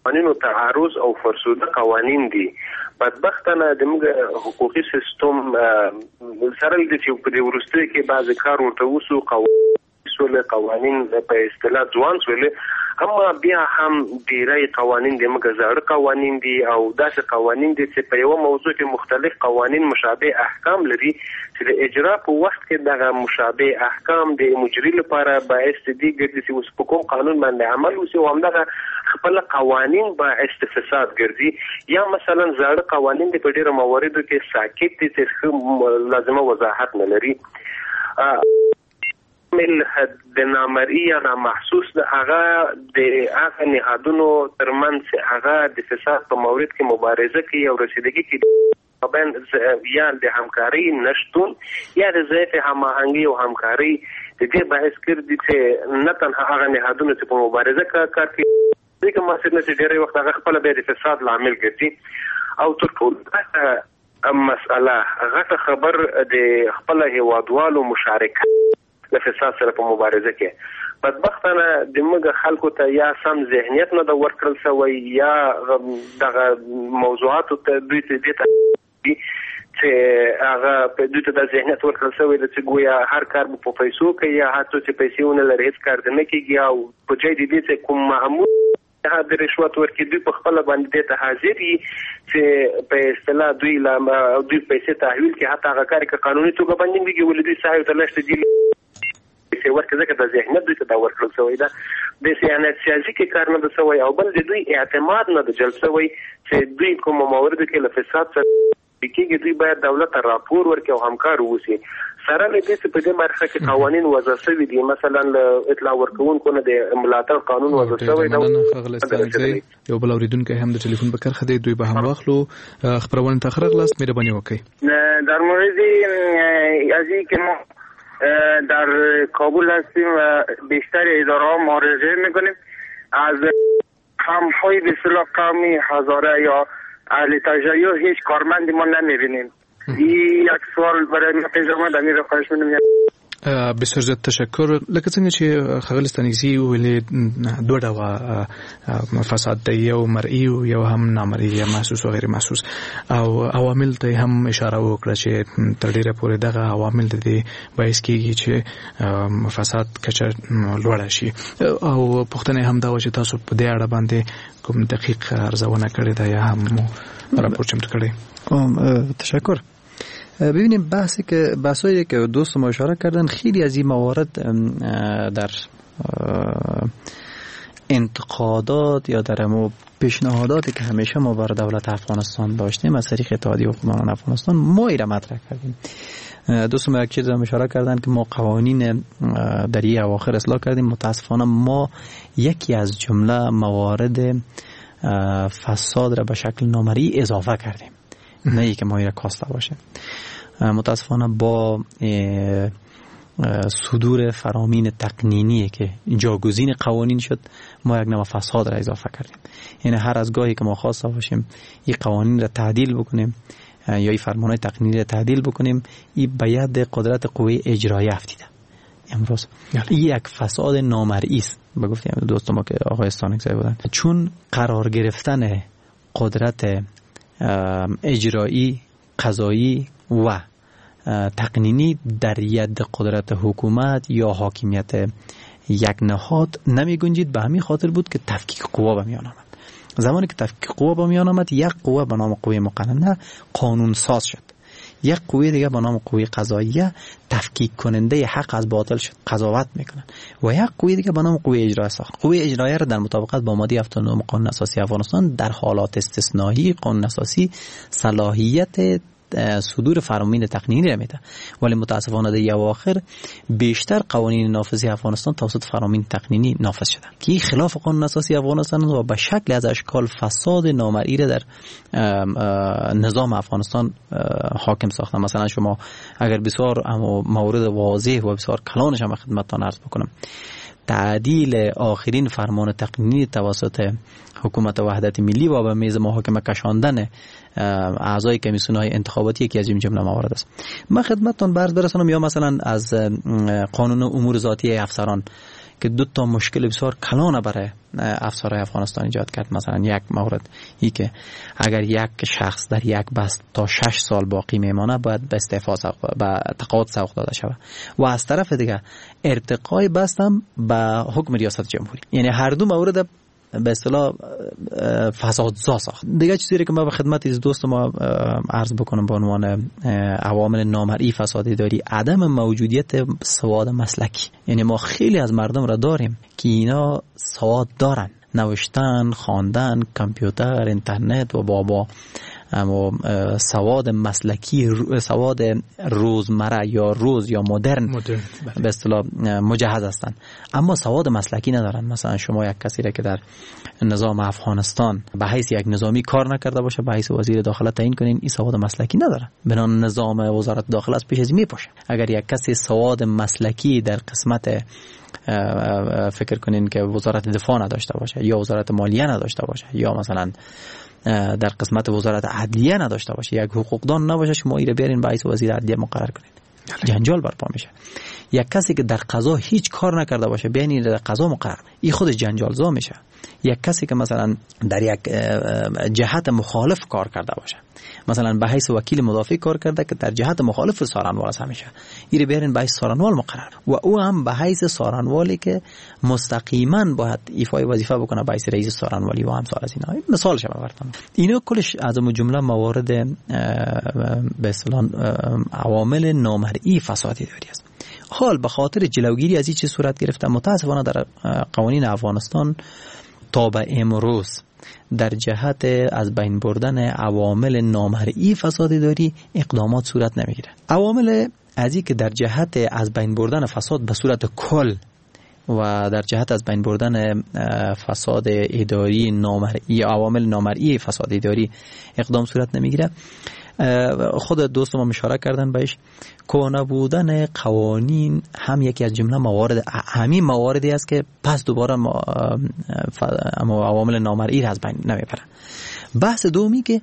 S: قوانینو تعارض او فرسوده قوانین دي. بدبختانه د موږ حقوقي سیستم سره د چې په دې ورسته کې بعض کار ورته وسو قوانین قوانین په اصطلاح ځوان سول، اما بیا هم ډیری قوانین د موږ زړه قوانین دي او داسې قوانین دي چې په یو موضوع کې مختلف قوانین مشابه احکام لري چې د اجرا په وخت کې دغه مشابه احکام د مجري لپاره باعث دي ګرځي چې اوس په کوم قانون باندې عمل وشي او همدغه خپل قوانین باعث فساد ګرځي، یا مثلا زړه قوانین د په ډیرو مواردو کې ساکت دي چې لازمه وضاحت نه لري. مل د نامرئی یا نامحسوس د هغه د هغه نهادونو ترمنځ هغه د فساد په مورد کې مبارزه کوي او رسیدګي کوي بین یا د همکاري نشتون یا د ضعیف هماهنګي او همکاري د دې باعث ګرځي چې نه تنها هغه نهادونو چې په مبارزه کار کوي دغه مسله چې ډېری وخت هغه خپل به د فساد لامل ګرځي او تر ټولو مسأله غټه خبر د خپل هیوادوالو مشارکت د فساد سره په مبارزه کې. بدبختانه د موږ خلکو ته یا سم ذهنیت نه د ورکړل شوی یا دغه موضوعاتو ته دوی ته دي چې هغه په دوی ته د ذهنیت ورکړل شوی چې ګویا هر کار په پیسو کوي یا هڅه چې پیسې ونه لري هیڅ کار نه کیږي او په ځای دې چې کوم معمول د رشوت ورکړي دوی په خپل باندې ته حاضر دي چې په اصطلاح دوی لا دوی پیسې تحویل کې حتی هغه کار کې قانوني توګه باندې ویږي ولې دوی صاحب ته لښته دي چې ورکه ځکه د ذهنیت دوی ته دا ورکړل شوی ده د سیاست سیاسي کې کار نه شوی او بل د دوی اعتماد نه د جلب شوی چې دوی کوم موارد کې له فساد سره کېږي دوی باید دولت ته راپور ورکړي او همکار ووسي سره له دې چې په دې برخه کې قوانین وضع شوي دي، مثلا اطلاع ورکوونکو نه د ملاتړ قانون وضع شوی دی.
Q: یو بل اوریدونکو هم د ټلیفون په کرخه دی، دوی به هم واخلو خبرونه ته خرغ لاست مهرباني وکړئ.
T: در مورد ازی که ما در کابل هستیم و بیشتر اداره ها مراجعه میکنیم از همهای به اصطلاح قومی هزاره یا اهل تجربه هیچ کارمندی ما نمیبینیم. این یک سوال برای ما پیش آمد، امیر رو خواهش می‌کنم.
Q: بسیار زیات تشکر. لکه څنګه چې ښاغلي ستانکزي ویلې دوه ډوله فساد دی، یو مرئي یو هم نامرئي یا محسوس او غیر محسوس، او عوامل ته هم اشاره وکړه چې تر ډیره پورې دغه عوامل د دې باعث کېږي چې فساد کچه لوړه شي او پوښتنه هم دا و چې تاسو په دې اړه باندې کوم دقیق ارزونه کړې ده یا هم راپور چمتو کړی؟
R: تشکر. ببینیم بحثی که بحثایی که دوست ما اشاره کردن خیلی از این موارد در انتقادات یا در پیشنهاداتی که همیشه ما بر دولت افغانستان داشتیم از طریق اتحادیه حکمران افغانستان ما ایره مطرح کردیم. دوست ما یک چیز هم اشاره کردن که ما قوانین در این اواخر اصلاح کردیم. متاسفانه ما یکی از جمله موارد فساد را به شکل نامرئی اضافه کردیم، نه ای که ما ایره کاسته باشه. متاسفانه با صدور فرامین تقنینی که جاگزین قوانین شد ما یک نوع فساد را اضافه کردیم. یعنی هر از گاهی که ما خواسته باشیم این قوانین را تعدیل بکنیم یا این فرمانهای تقنینی را تعدیل بکنیم، این به ید قدرت قوه اجرایی افتیده. امروز این یک فساد نامرئی است. به گفتیم دوست ما که آقای استانکزی بودن، چون قرار گرفتن قدرت اجرایی، قضایی و تقنینی در ید قدرت حکومت یا حاکمیت یک نهاد نمی گنجید. به همین خاطر بود که تفکیک قوا به میان آمد. زمانی که تفکیک قوا به میان آمد یک قوه به نام قوه مقننه قانون ساز شد، یک قوه دیگه به نام قوه قضاییه تفکیک کننده حق از باطل شد، قضاوت میکنن، و یک قوه دیگه به نام قوه اجرایی ساخت. قوه اجرایی را در مطابقت با ماده هفتاد و نه قانون اساسی افغانستان در حالات استثنایی قانون اساسی صلاحیت صدور فرامین تقنینی را میده، ولی متاسفانه در اواخر بیشتر قوانین نافذی افغانستان توسط فرامین تقنینی نافذ شده که این خلاف قانون اساسی افغانستان و به شکل از اشکال فساد نامرئی را در نظام افغانستان حاکم ساخته. مثلا شما اگر بسیار مورد واضح و بسیار کلانش هم خدمتتان عرض بکنم، تعدیل آخرین فرمان تقنینی توسط حکومت وحدت ملی و به میز محاکمه کشاندن اعضای کمیسیون‌های انتخاباتی که از این جمله موارد است. من خدمتتان عرض برسانم یا مثلا از قانون امور ذاتی افسران که دو تا مشکل بسیار کلان برای افسرهای افغانستان ایجاد کرد. مثلا یک مورد ای که اگر یک شخص در یک بست تا شش سال باقی میمانه باید به استعفا به تقاعد سوق داده شود و از طرف دیگه ارتقای بست هم به حکم ریاست جمهوری. یعنی هر دو مورد به اصطلاح فسادزا ساخت. دیگه چیزی که ما به خدمت از دوست ما عرض بکنم به عنوان عوامل نامرئی فساد اداری، عدم موجودیت سواد مسلکی. یعنی ما خیلی از مردم را داریم که اینا سواد دارن، نوشتن، خواندن، کامپیوتر، اینترنت و بابا، اما سواد مسلکی، سواد روزمره یا روز یا مدرن به اصطلاح مجهز هستند، اما سواد مسلکی ندارن. مثلا شما یک کسی را که در نظام افغانستان به حیث یک نظامی کار نکرده باشه به حیث وزیر داخله تعیین کنین، این سواد مسلکی نداره، بنابراین نظام وزارت داخله از پیش از میپاشه. اگر یک کسی سواد مسلکی در قسمت فکر کنین که وزارت دفاع نداشته باشه یا وزارت مالیه نداشته باشه یا مثلا در قسمت وزارت عدلیه نداشته باشه، یک حقوقدان نباشه، شما ایره بیارین به حیث وزیر عدلیه مقرر کنید، جنجال برپا میشه. یک کسی که در قضا هیچ کار نکرده باشه بیاین این در قضا مقرر، این خودش جنجالزا میشه. یک کسی که مثلا در یک جهت مخالف کار کرده باشه، مثلا به حیث وکیل مدافع کار کرده که در جهت مخالف سارنوال است، همیشه ایره بیارین به حیث سارنوال مقرر و او هم به حیث سارنوالی که مستقیما باید ایفای وظیفه بکنه به حیث رئیس سارنوالی و امثال از اینا. مثال شما براتون اینا کلش از اون جمله موارد به اصطلاح عوامل نامرئی فساد اداری است. حال به خاطر جلوگیری از این چیز صورت گرفته متاسفانه در قوانین افغانستان تا به امروز در جهت از بین بردن عوامل نامرئی فساد اداری اقدامات صورت نمیگیره. عوامل ازی که در جهت از بین بردن فساد به صورت کل و در جهت از بین بردن فساد اداری نامرئی، عوامل نامرئی فساد اداری اقدام صورت نمیگیره. خود دوست ما اشاره کردن بهش، کهنه بودن قوانین هم یکی از جمله موارد، همین مواردی است که پس دوباره عوامل نامرئی را از بین نمیبره. بحث دومی که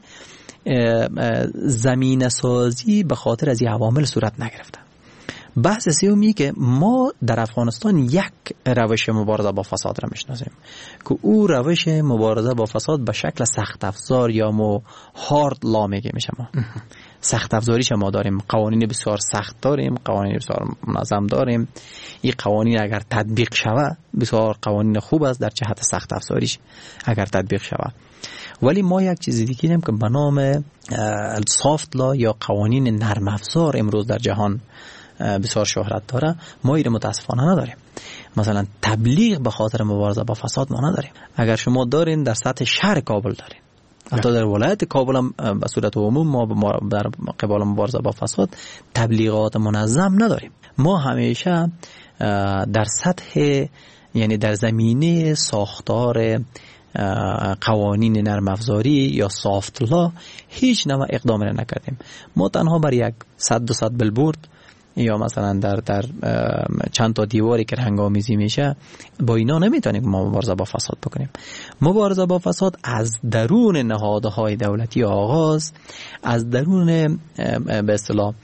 R: زمینه سازی به خاطر از این عوامل صورت نگرفته. بحث سومی که ما در افغانستان یک روش مبارزه با فساد را میشناسیم که او روش مبارزه با فساد به شکل سخت افزار یا مو هارد لا میگه میشه. ما سخت افزاریش ما داریم، قوانین بسیار سخت داریم، قوانین بسیار منظم داریم. این قوانین اگر تطبیق شود بسیار قوانین خوب است در جهت سخت افزاریش اگر تطبیق شود. ولی ما یک چیز دیگه داریم که به نام سافت لا یا قوانین نرم افزار امروز در جهان بسیار شهرت داره، ما ایره متاسفانه نداریم. مثلا تبلیغ به خاطر مبارزه با فساد ما نداریم. اگر شما دارین در سطح شهر کابل دارین، حتی در ولایت کابل هم به صورت عموم ما در قبال مبارزه با فساد تبلیغات منظم نداریم. ما همیشه در سطح، یعنی در زمینه ساختار قوانین نرم افزاری یا سافت لا هیچ نوع اقدام نکردیم. ما تنها بر یک صد دو صد بلبورد یا مثلا در در چند تا دیواری که هنگامیزی میشه با اینا نمیتونیم ما مبارزه با فساد بکنیم. مبارزه با فساد از درون نهادهای دولتی آغاز، از درون به اصطلاح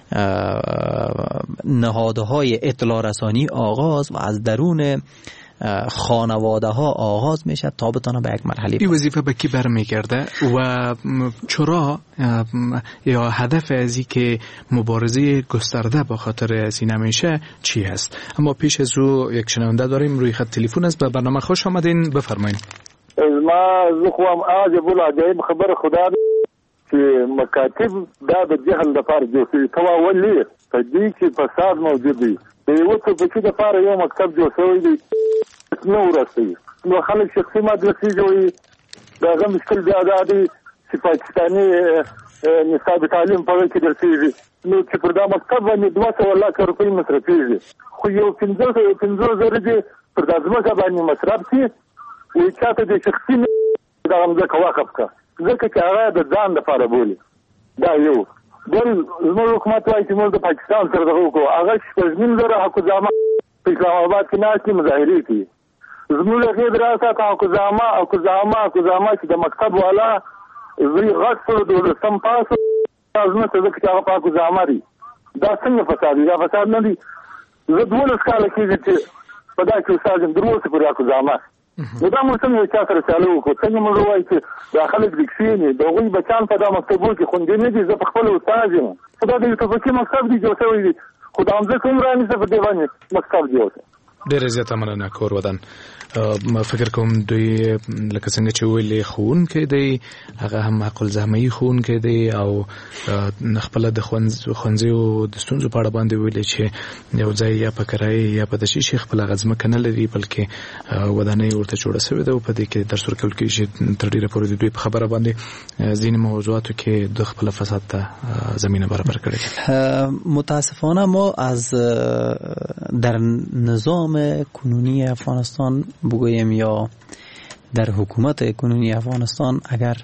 R: نهادهای اطلاع رسانی آغاز و از درون خانواده ها آغاز میشه تا بتونه به یک مرحله.
Q: این وظیفه به کی برمیگرده و چرا یا هدف ازی که مبارزه گسترده با خاطر از این نمیشه چی هست؟ اما پیش از رو یک شنونده داریم روی خط تلفن است. به برنامه خوش آمدین، بفرمایید.
K: ما زخوام عجب العجائب خبر خدا چې مکاتب دا د جهل لپاره جوړ شوي ته ولې په دې کې فساد موجود دی. د یو څه په کې لپاره یو مکتب جوړ شوی دی نو ورسوي، نو خلک شخصي مدرسې جوړوي. د هغه مشکل بیا دا دی چې پاکستاني نصاب تعلیم په کې درسېږي، نو چې پر دا مکتب باندې دوه سوه لاکه روپۍ مصرفېږي، خو یو پنځه پنځه زره دې پر دا ځمکه باندې مصرف شي، وایي چاته د شخصي دغه ځمکه وقف کړه ځکه چې هغه د ځان لپاره بولي. دا یو بل زموږ حکومت وایي چې موږ د پاکستان سره دغه وکړو، هغه شپږنیم زره حقوقزامه په اسلام آباد کې ناستې مظاهرې کوي. زموږ هغې دراسات حقوقزامه حقوقزامه حقوقزامه چې د مکتب والا زوی غټ شو دولسم پاس ځمکه ځکه چې هغه په حقوقزامه دي. دا څنګه فساد دی؟ دا فساد نه دی. زه دولس کاله کېږي چې په دا کې استاد درو څه پر راکو ځامه نو دا موږ څنګه چا سره چالو وکړو څنګه موږ وایو چې دا خلک د کښینې د هغوی بچیان په دا مکتبو کې خوندي نه دي زه په خپل استاد یم خو دا د یو تفکي مکتب دی جوړ شوی دی خو دا همځکه هم رانیسه په دې باندې مکتب جوړ شو.
Q: ډېره زیاته مننه کور ودان. ما فکر کوم دوی لکه څنګه چې ویلې ښوونکی دی هغه هم عقل زحمي ښوونکی دی او خپل د ښوونځیو د ستونزو په اړه باندې ویلې چې یو ځای یا په کرایه یا په داسې شي خپل غځمکه نه لري بلکې ودانۍ ورته جوړه شوې ده او په دې کې درس ورکول کېږي چې تر ډېره پورې د دوی په خبره باندې ځینې موضوعاتو کې د خپل فساد ته زمینه برابر کړې ده.
R: متاسفانه ما از در نظام کنونی افغانستان بگوییم یا در حکومت کنونی افغانستان اگر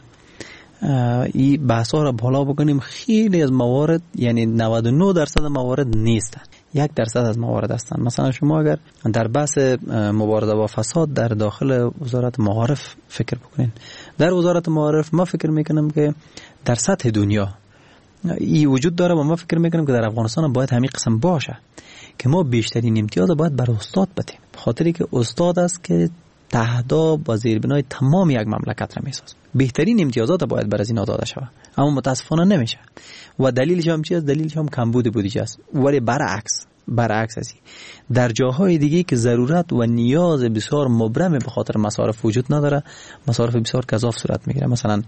R: این بحث ها را بالا بکنیم خیلی از موارد یعنی نود و نه درصد موارد نیستن، یک درصد از موارد هستند. مثلا شما اگر در بحث مبارزه با فساد در داخل وزارت معارف فکر بکنین، در وزارت معارف ما فکر میکنم که در سطح دنیا این وجود داره و ما فکر میکنم که در افغانستان باید همین قسم باشه که ما بیشترین امتیاز باید بر استاد بدیم، به خاطری که استاد است که تهدا و زیربنای تمام یک مملکت را میسازه. بهترین امتیازات باید بر از اینا داده شود اما متاسفانه نمیشه و دلیلش هم چیه؟ دلیلش هم کمبود بودجه است. ولی برعکس برعکس است در جاهای دیگه که ضرورت و نیاز بسیار مبرم به خاطر مصارف وجود نداره مصارف بسیار گزاف صورت میگیره. مثلا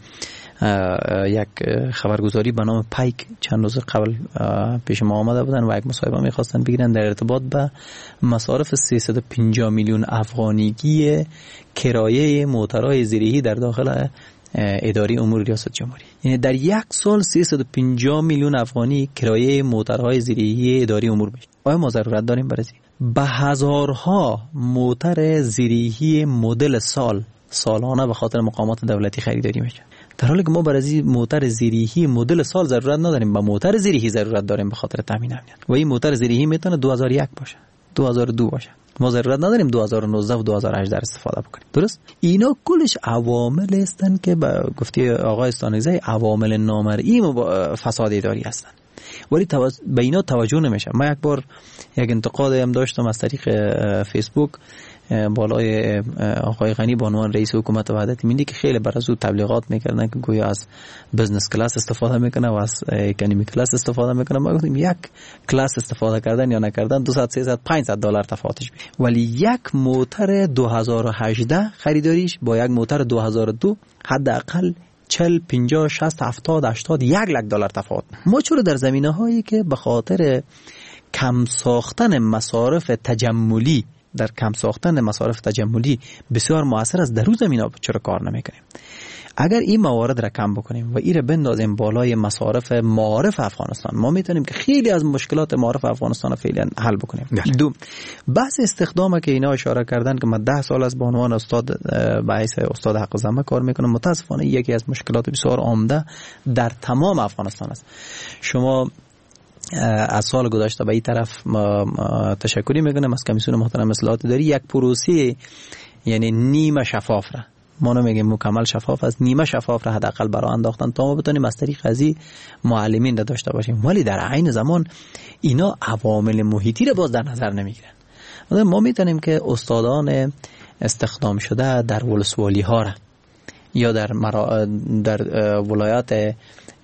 R: یک خبرگزاری به نام پایک چند روز قبل پیش ما آمده بودن و یک مصاحبه میخواستن بگیرن در ارتباط به مصارف سیصد و پنجاه میلیون افغانیگی کرایه موترهای زیرهی در داخل اداره امور ریاست جمهوری. یعنی در یک سال سیصد و پنجاه میلیون افغانی کرایه موترهای زیرهی اداره امور میشه. آیا ما ضرورت داریم برای به هزارها موتر زیرهی مدل سال سالانه به خاطر مقامات دولتی خریداری میشه، در حالی که ما برای موتر زیرهی مدل سال ضرورت نداریم، با موتر زیرهی ضرورت داریم به خاطر تامین امنیت و این موتر زیرهی میتونه دو هزار و یک باشه، دو هزار و دو باشه. ما ضرورت نداریم دو هزار و نوزده و دو هزار و هجده استفاده بکنیم. درست؟ اینا کلش عوامل هستند که با گفته آقای استانگزی عوامل نامرئی فساد اداری هستند. ولی توز... به اینا توجه نمیشه. ما یک بار یک انتقاد هم داشتم از طریق فیسبوک بالای آقای غنی به عنوان رئیس حکومت وحدت ملی که خیلی بر از او تبلیغات میکردن که گویا از بزنس کلاس استفاده میکنه و از اکانومی کلاس استفاده میکنه. ما گفتیم یک کلاس استفاده کردن یا نکردن دویست سیصد پانصد دلار تفاوتش بید. ولی یک موتر دو هزار و هجده خریداریش با یک موتر دو هزار و دو حداقل چل پنجاه شصت هفتاد هشتاد یک لک دلار تفاوت. ما چرا در زمینه هایی که به خاطر کم ساختن مصارف تجملی در کم ساختن مصارف تجملی بسیار موثر است، در روز زمینا چرا کار نمیکنیم؟ اگر این موارد را کم بکنیم و این را بندازیم بالای مصارف معارف افغانستان ما میتونیم که خیلی از مشکلات معارف افغانستان فعلا حل بکنیم. دو بحث استخدام که اینا اشاره کردن که من ده سال از به عنوان استاد به حیث استاد حق زحمه کار میکنم، متاسفانه یکی از مشکلات بسیار عمده در تمام افغانستان است. شما از سال گذشته به این طرف ما تشکری میکنم از کمیسیون محترم اصلاحات اداری یک پروسه یعنی نیمه شفاف را، ما نمیگیم مکمل شفاف است، نیمه شفاف را حداقل برای انداختن تا ما بتونیم از طریق ازی معلمین را داشته باشیم. ولی در عین زمان اینا عوامل محیطی را باز در نظر نمیگیرن. ما میتونیم که استادان استخدام شده در ولسوالی ها را یا در مرا... در ولایات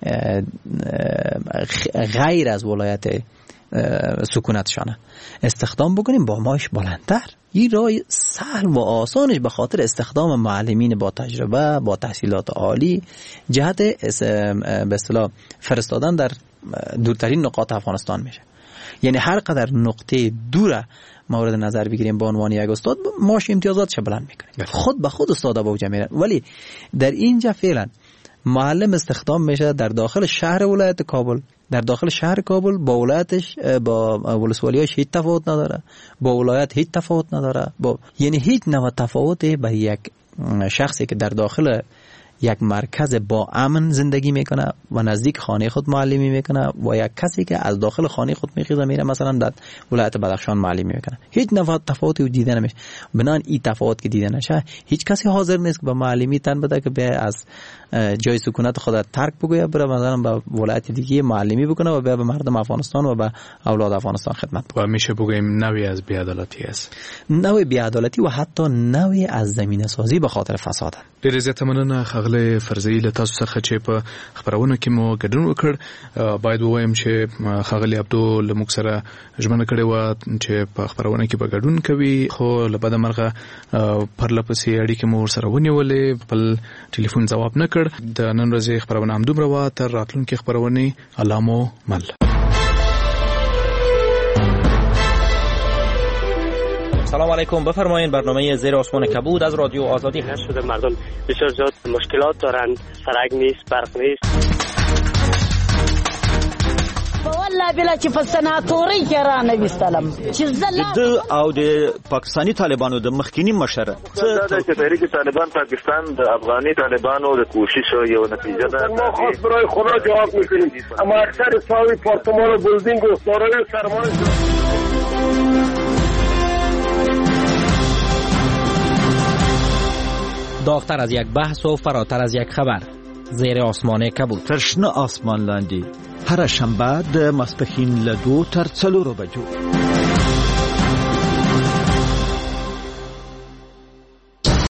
R: غیر از ولایت سکونتشانه استخدام بکنیم با معاش بلندتر. این راه سهل و آسانش به خاطر استخدام معلمین با تجربه با تحصیلات عالی جهت به اصطلاح فرستادن در دورترین نقاط افغانستان میشه. یعنی هر قدر نقطه دوره مورد نظر بگیریم با عنوان یک استاد معاش امتیازاتش بلند میکنیم، خود به خود استادا با میرن. ولی در اینجا فعلا معلم استخدام میشه در داخل شهر ولایت کابل، در داخل شهر کابل با ولایتش با ولسوالیاش هیچ تفاوت نداره، با ولایت هیچ تفاوت نداره، با یعنی هیچ نوع تفاوتی به یک شخصی که در داخل یک مرکز با امن زندگی میکنه و نزدیک خانه خود معلمی میکنه و یک کسی که از داخل خانه خود میخیزه میره مثلا در ولایت بدخشان معلمی میکنه، هیچ نوع تفاوتی دیده نمیشه. بنان این تفاوت که دیده نشه هیچ کسی حاضر نیست که به معلمی تن بده که به از جای سکونت خود ترک بگویه بره مثلا به ولایت دیگه معلمی بکنه و به مردم افغانستان و به اولاد افغانستان خدمت بکنه.
Q: و میشه بگوییم نوعی از بی‌عدالتی است،
R: نوع بی‌عدالتی و حتی نوعی از زمینه سازی به خاطر فساد.
Q: ډېر زیاته مننه ښاغلی فرزي له تاسو څخه چې په خبرونه کې مو ګډون وکړ. باید ووایم چې ښاغلی عبدو له موږ سره ژمنه کړې وه چې په خبرونه کې به ګډون کوي، خو له بده مرغه پرله پسې اړیکې مو ورسره ونیولې، خپل ټلیفون ځواب نه کړ. د نن ورځې خبرونه همدومره وه، تر راتلونکې خبرونې الله مو مل.
H: سلام علیکم، بفرمایید. برنامه زیر آسمان کبود از رادیو آزادی
U: هست. شده مردم بسیار زیاد مشکلات دارند، سرک نیست، برق نیست.
V: والله بلا چې په سناتوري کې را نه وستلم چې زله
W: د او د پاکستانی طالبانو د مخکینی مشره
F: څه د تحریک طالبان پاکستان د افغاني طالبانو د کوشش یو نتیجه ده.
X: ما خاص برای خدا جواب میکنیم، اما اکثر ساوی پارتمان و بلدینگ و سارای سرمان
H: داغتر از یک بحث و فراتر از یک خبر، زیر آسمان کبود.
W: ترشنه آسمان لاندی هر شنبه د ماسپښین له دو تر څلورو بجو